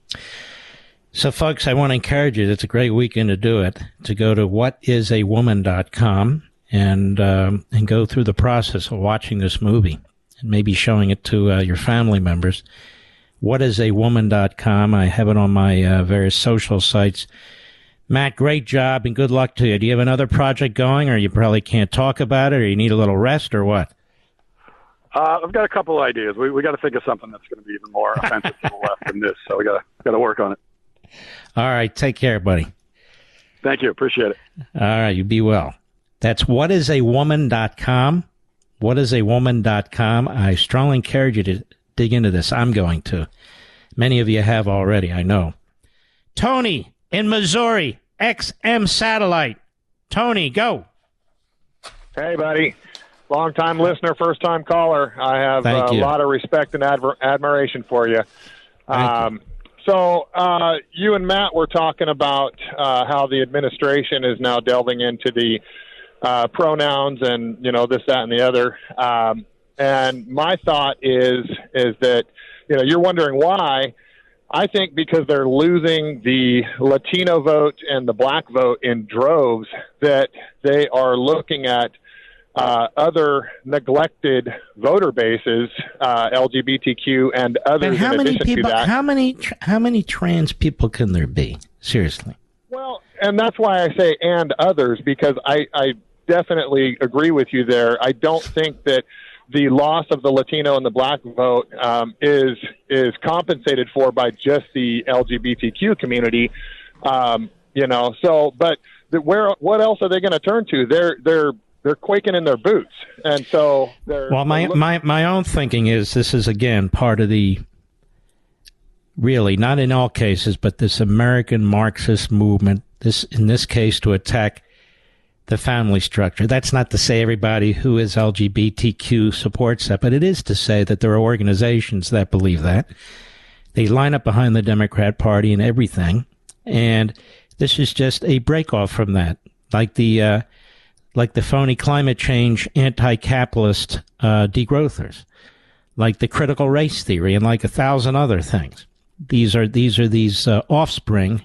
So, folks, I want to encourage you. It's a great weekend to do it, to go to what is a woman dot com and um, and go through the process of watching this movie and maybe showing it to uh, your family members. what is a woman dot com. I have it on my uh, various social sites. Matt, great job and good luck to you. Do you have another project going, or you probably can't talk about it, or you need a little rest, or what? Uh, I've got a couple of ideas. We we got to think of something that's going to be even more offensive to the left than this. So we got got to work on it. All right, take care, buddy. Thank you. Appreciate it. All right, you be well. That's what is a woman dot com. what is a woman dot com. I strongly encourage you to dig into this. I'm going to. Many of you have already, I know. Tony in Missouri, X M Satellite. Tony, go. Hey, buddy. Long-time listener, first-time caller. I have uh, a lot of respect and adver- admiration for you. Um, you. So uh, you and Matt were talking about uh, how the administration is now delving into the uh, pronouns and, you know, this, that, and the other. Um, and my thought is is that, you know, you're wondering why. I think because they're losing the Latino vote and the black vote in droves, that they are looking at uh, other neglected voter bases, uh, L G B T Q and others. But how in many addition people? to that. How many? How many trans people can there be? Seriously. Well, and that's why I say and others, because I, I definitely agree with you there. I don't think that the loss of the Latino and the black vote um, is is compensated for by just the L G B T Q community, um, you know. So, but the, where what else are they going to turn to? They're they're they're quaking in their boots, and so they're. Well, my they're my my own thinking is this is again part of the. Really, not in all cases, but this American Marxist movement. This in this case to attack the family structure. That's not to say everybody who is L G B T Q supports that, but it is to say that there are organizations that believe that. They line up behind the Democrat Party and everything, and this is just a break-off from that, like the uh, like the phony climate change anti-capitalist uh, degrowthers, like the critical race theory, and like a thousand other things. These are these are these uh, offspring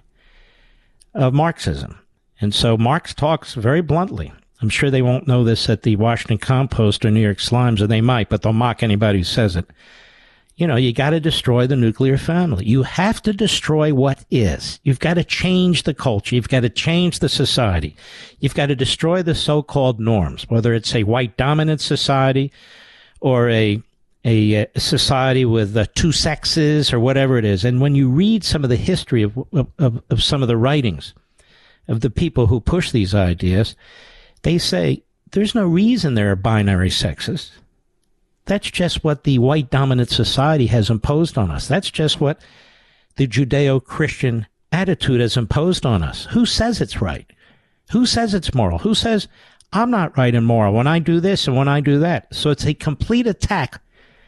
of Marxism. And so Marx talks very bluntly. I'm sure they won't know this at the Washington Compost or New York Slimes, or they might, but they'll mock anybody who says it. You know, you got to destroy the nuclear family. You have to destroy what is. You've got to change the culture. You've got to change the society. You've got to destroy the so-called norms, whether it's a white dominant society or a a, a society with uh, two sexes or whatever it is. And when you read some of the history of, of, of some of the writings of the people who push these ideas, they say there's no reason there are binary sexes. That's just what the white dominant society has imposed on us. That's just what the Judeo-Christian attitude has imposed on us. Who says it's right? Who says it's moral? Who says I'm not right and moral when I do this and when I do that? So it's a complete attack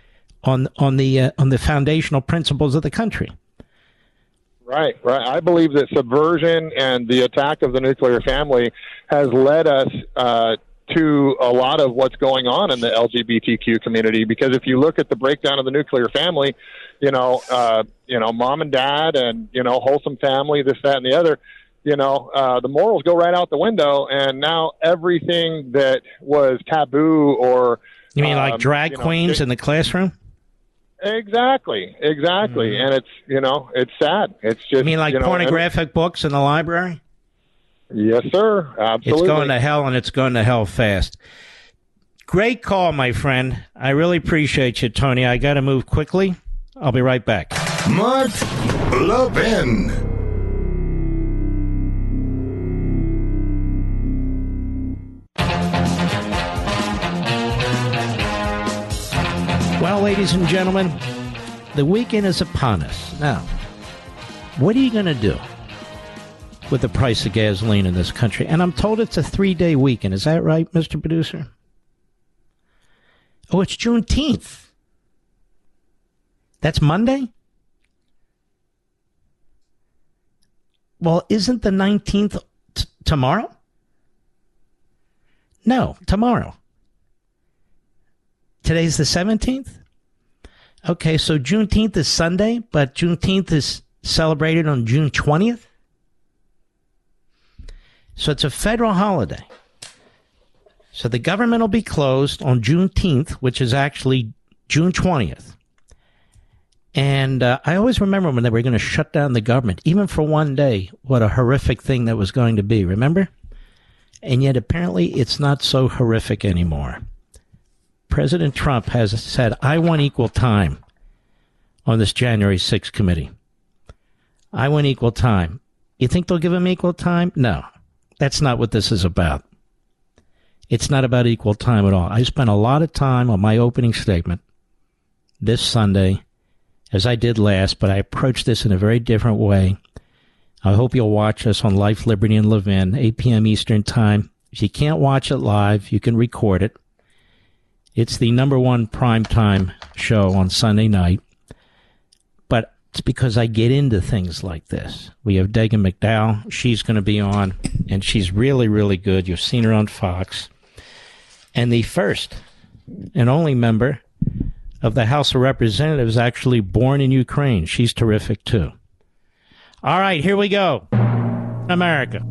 on on the uh, on the foundational principles of the country. Right, right. I believe that subversion and the attack of the nuclear family has led us uh, to a lot of what's going on in the L G B T Q community. Because if you look at the breakdown of the nuclear family, you know, uh, you know, mom and dad, and you know, wholesome family, this, that, and the other. You know, uh, the morals go right out the window, and now everything that was taboo or you mean like um, drag you know, queens it, in the classroom? Exactly, exactly, mm. and it's you know it's sad. It's just you mean like you know, pornographic every, books in the library? Yes, sir. Absolutely. It's going to hell, and it's going to hell fast. Great call, my friend. I really appreciate you, Tony. I got to move quickly. I'll be right back. Mark Levin. Well, ladies and gentlemen, the weekend is upon us. Now, what are you going to do with the price of gasoline in this country? And I'm told it's a three-day weekend. Is that right, Mister Producer? Oh, it's Juneteenth. That's Monday? Well, isn't the nineteenth t- tomorrow? No, tomorrow. Today's the seventeenth? Okay, so Juneteenth is Sunday, but Juneteenth is celebrated on June twentieth? So it's a federal holiday. So the government will be closed on Juneteenth, which is actually June twentieth. And uh, I always remember when they were going to shut down the government, even for one day, what a horrific thing that was going to be, remember? And yet apparently it's not so horrific anymore. President Trump has said, I want equal time on this January sixth committee. I want equal time. You think they'll give him equal time? No, that's not what this is about. It's not about equal time at all. I spent a lot of time on my opening statement this Sunday, as I did last, but I approached this in a very different way. I hope you'll watch us on Life, Liberty, and Levin, eight p.m. Eastern Time. If you can't watch it live, you can record it. It's the number one primetime show on Sunday night. But it's because I get into things like this. We have Dagan McDowell. She's going to be on, and she's really, really good. You've seen her on Fox. And the first and only member of the House of Representatives, actually born in Ukraine. She's terrific, too. All right, here we go. America.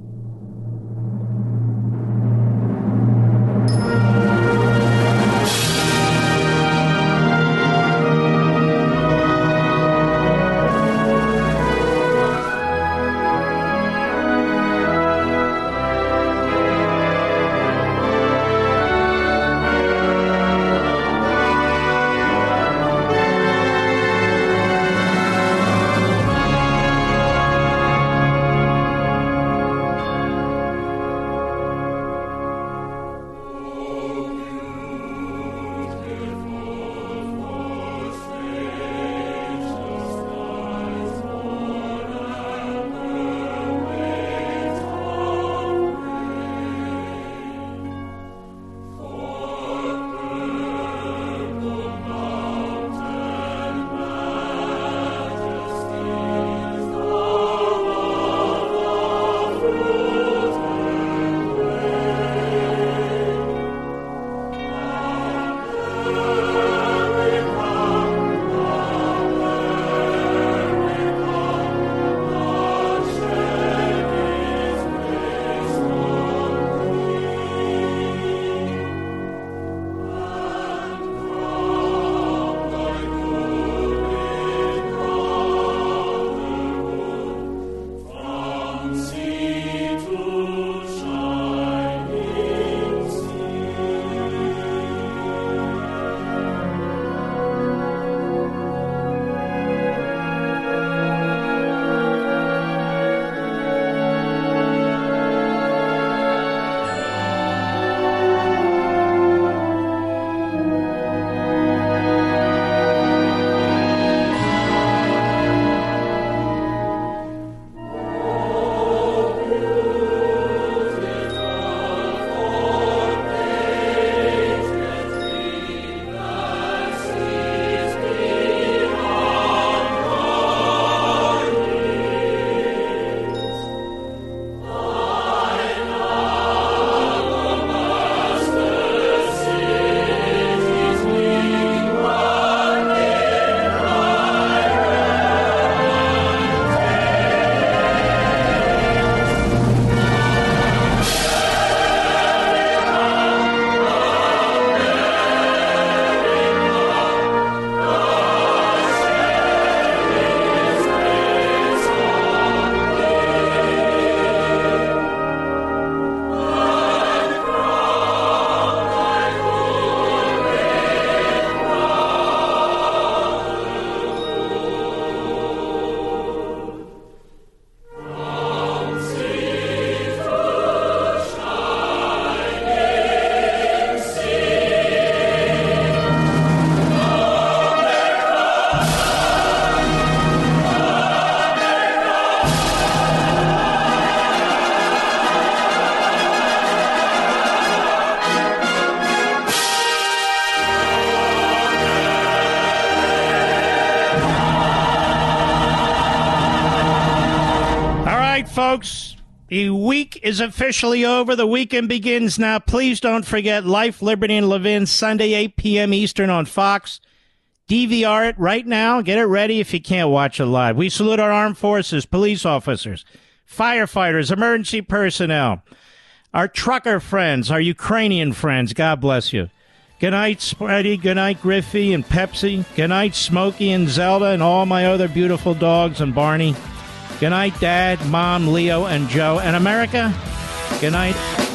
Folks, the week is officially over. The weekend begins now. Please don't forget Life, Liberty, and Levin, Sunday, eight p.m. Eastern on Fox. D V R it right now. Get it ready if you can't watch it live. We salute our armed forces, police officers, firefighters, emergency personnel, our trucker friends, our Ukrainian friends. God bless you. Good night, Spidey. Good night, Griffey and Pepsi. Good night, Smokey and Zelda and all my other beautiful dogs and Barney. Good night, Dad, Mom, Leo, and Joe. And America, good night.